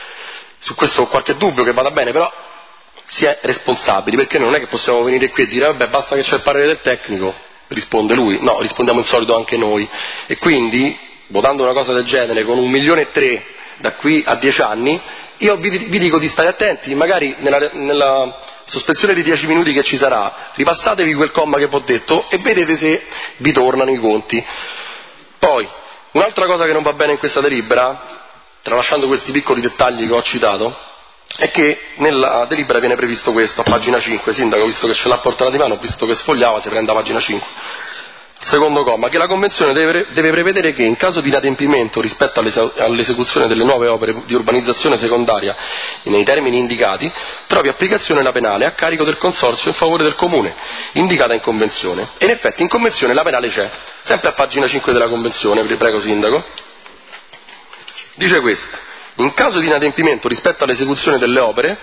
su questo ho qualche dubbio che vada bene, però si è responsabili, perché non è che possiamo venire qui e dire vabbè basta che c'è il parere del tecnico, risponde lui, no, rispondiamo in solito anche noi, e quindi votando una cosa del genere con un milione e tre da qui a dieci anni, io vi, vi dico di stare attenti, magari nella, nella sospensione di dieci minuti che ci sarà ripassatevi quel comma che vi ho detto e vedete se vi tornano i conti. Poi un'altra cosa che non va bene in questa delibera tralasciando questi piccoli dettagli che ho citato, è che nella delibera viene previsto questo, a pagina cinque, Sindaco, visto che ce l'ha portata di mano, visto che sfogliava, si prende a pagina cinque. Secondo comma, che la Convenzione deve, deve prevedere che in caso di inadempimento rispetto all'esecuzione delle nuove opere di urbanizzazione secondaria nei termini indicati, trovi applicazione la penale a carico del Consorzio in favore del Comune, indicata in Convenzione. E in effetti in Convenzione la penale c'è, sempre a pagina cinque della Convenzione, vi prego Sindaco, dice questo: in caso di inadempimento rispetto all'esecuzione delle opere,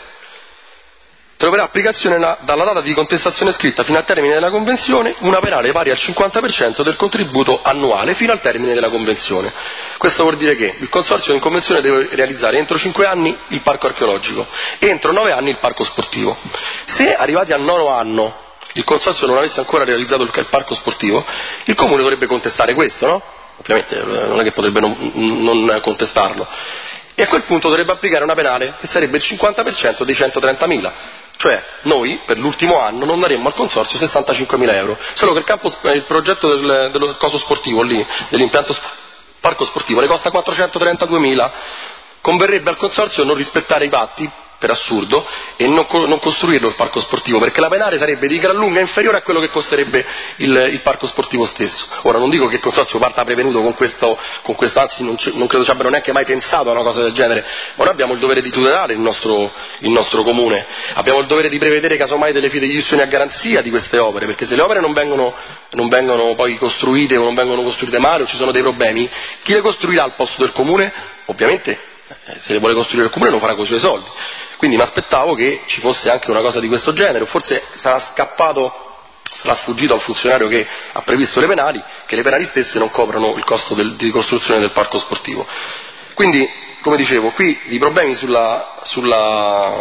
troverà applicazione la, dalla data di contestazione scritta fino al termine della Convenzione una penale pari al cinquanta per cento del contributo annuale fino al termine della Convenzione. Questo vuol dire che il Consorzio in Convenzione deve realizzare entro cinque anni il parco archeologico e entro nove anni il parco sportivo. Se arrivati al nono anno il Consorzio non avesse ancora realizzato il, il parco sportivo, il Comune dovrebbe contestare questo, no? Ovviamente non è che potrebbe non, non contestarlo. E a quel punto dovrebbe applicare una penale che sarebbe il cinquanta per cento dei centotrentamila. Cioè noi per l'ultimo anno non daremmo al Consorzio sessantacinquemila euro, solo che il, campo, il progetto del, dello coso sportivo lì, dell'impianto parco sportivo, le costa quattrocentotrentaduemila, converrebbe al Consorzio non rispettare i patti, per assurdo, e non, non costruirlo il parco sportivo, perché la penale sarebbe di gran lunga inferiore a quello che costerebbe il, il parco sportivo stesso. Ora non dico che il Consorzio parta prevenuto con questo, con questo anzi non, non credo ci abbiano neanche mai pensato a una cosa del genere, ma noi abbiamo il dovere di tutelare il nostro, il nostro comune, abbiamo il dovere di prevedere casomai delle fideiussioni a garanzia di queste opere, perché se le opere non vengono, non vengono poi costruite o non vengono costruite male o ci sono dei problemi, chi le costruirà al posto del comune? Ovviamente eh, se le vuole costruire il comune lo farà con i suoi soldi. Quindi mi aspettavo che ci fosse anche una cosa di questo genere, o forse sarà scappato, sarà sfuggito al funzionario che ha previsto le penali, che le penali stesse non coprono il costo del, di costruzione del parco sportivo. Quindi, come dicevo, qui i problemi sulla, sulla,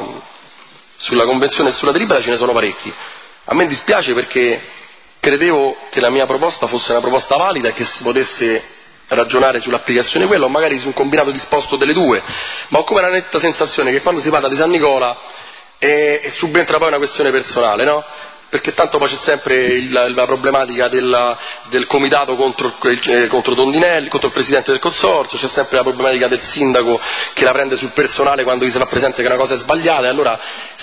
sulla convenzione e sulla delibera ce ne sono parecchi. A me dispiace perché credevo che la mia proposta fosse una proposta valida e che si potesse ragionare sull'applicazione di quello o magari su un combinato disposto delle due, ma ho come la netta sensazione che quando si parla di San Nicola è, è subentra poi una questione personale, no? Perché tanto poi c'è sempre il, la, la problematica della, del comitato contro, eh, contro Tondinelli, contro il presidente del Consorzio, c'è sempre la problematica del sindaco che la prende sul personale quando gli si fa presente che una cosa è sbagliata, e allora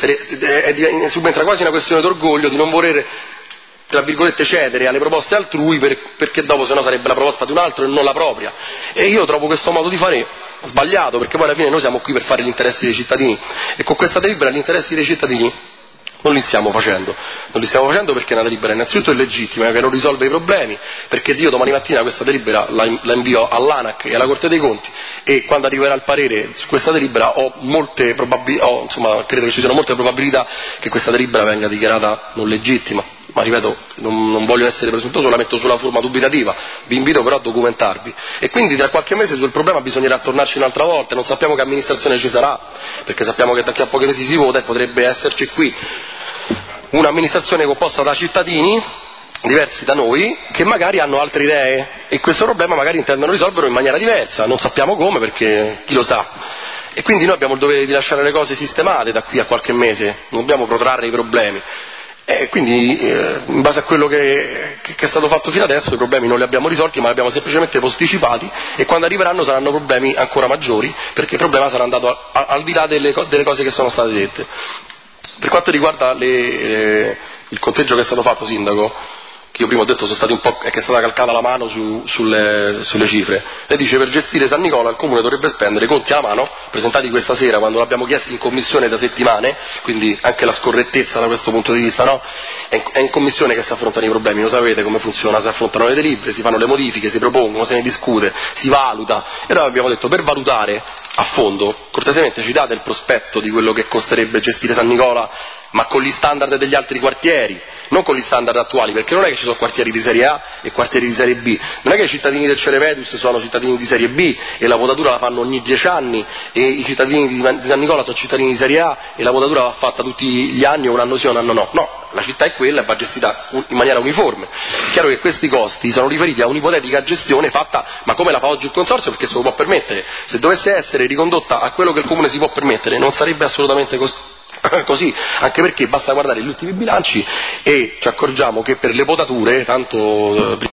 è, è, è, subentra quasi una questione d'orgoglio di non voler, tra virgolette, cedere alle proposte altrui per, perché dopo sennò sarebbe la proposta di un altro e non la propria, e io trovo questo modo di fare sbagliato, perché poi alla fine noi siamo qui per fare gli interessi dei cittadini e con questa delibera gli interessi dei cittadini non li stiamo facendo, non li stiamo facendo perché è una delibera innanzitutto illegittima, che non risolve i problemi, perché io domani mattina questa delibera la, la invio all'ANAC e alla Corte dei Conti e quando arriverà il parere su questa delibera ho molte probabilità, ho, insomma credo che ci siano molte probabilità che questa delibera venga dichiarata non legittima. Ma ripeto, non, non voglio essere presuntuoso, la metto sulla forma dubitativa, vi invito però a documentarvi e quindi tra qualche mese sul problema bisognerà tornarci un'altra volta, non sappiamo che amministrazione ci sarà, perché sappiamo che da qui a pochi mesi si vota e potrebbe esserci qui un'amministrazione composta da cittadini diversi da noi che magari hanno altre idee e questo problema magari intendono risolverlo in maniera diversa, non sappiamo come perché chi lo sa. E quindi noi abbiamo il dovere di lasciare le cose sistemate da qui a qualche mese, non dobbiamo protrarre i problemi. E quindi eh, in base a quello che, che, che è stato fatto fino adesso i problemi non li abbiamo risolti ma li abbiamo semplicemente posticipati e quando arriveranno saranno problemi ancora maggiori perché il problema sarà andato a, a, al di là delle, delle cose che sono state dette. Per quanto riguarda le, eh, il conteggio che è stato fatto, Sindaco, che io prima ho detto sono stati un po', è che è stata calcata la mano su, sulle, sulle cifre, lei dice per gestire San Nicola il Comune dovrebbe spendere conti alla mano, presentati questa sera quando l'abbiamo chiesto in commissione da settimane, quindi anche la scorrettezza da questo punto di vista, no? È, è in commissione che si affrontano i problemi, lo sapete come funziona, si affrontano le delibere, si fanno le modifiche, si propongono, se ne discute, si valuta e noi abbiamo detto per valutare a fondo, cortesemente ci date il prospetto di quello che costerebbe gestire San Nicola ma con gli standard degli altri quartieri, non con gli standard attuali, perché non è che ci sono quartieri di serie A e quartieri di serie B, non è che i cittadini del Celevedus sono cittadini di serie B e la votatura la fanno ogni dieci anni e i cittadini di San Nicola sono cittadini di serie A e la votatura va fatta tutti gli anni o un anno sì o un anno no, no, la città è quella e va gestita in maniera uniforme. È chiaro che questi costi sono riferiti a un'ipotetica gestione fatta, ma come la fa oggi il Consorzio, perché se lo può permettere, se dovesse essere ricondotta a quello che il Comune si può permettere non sarebbe assolutamente costoso. Così, anche perché basta guardare gli ultimi bilanci e ci accorgiamo che per le potature, tanto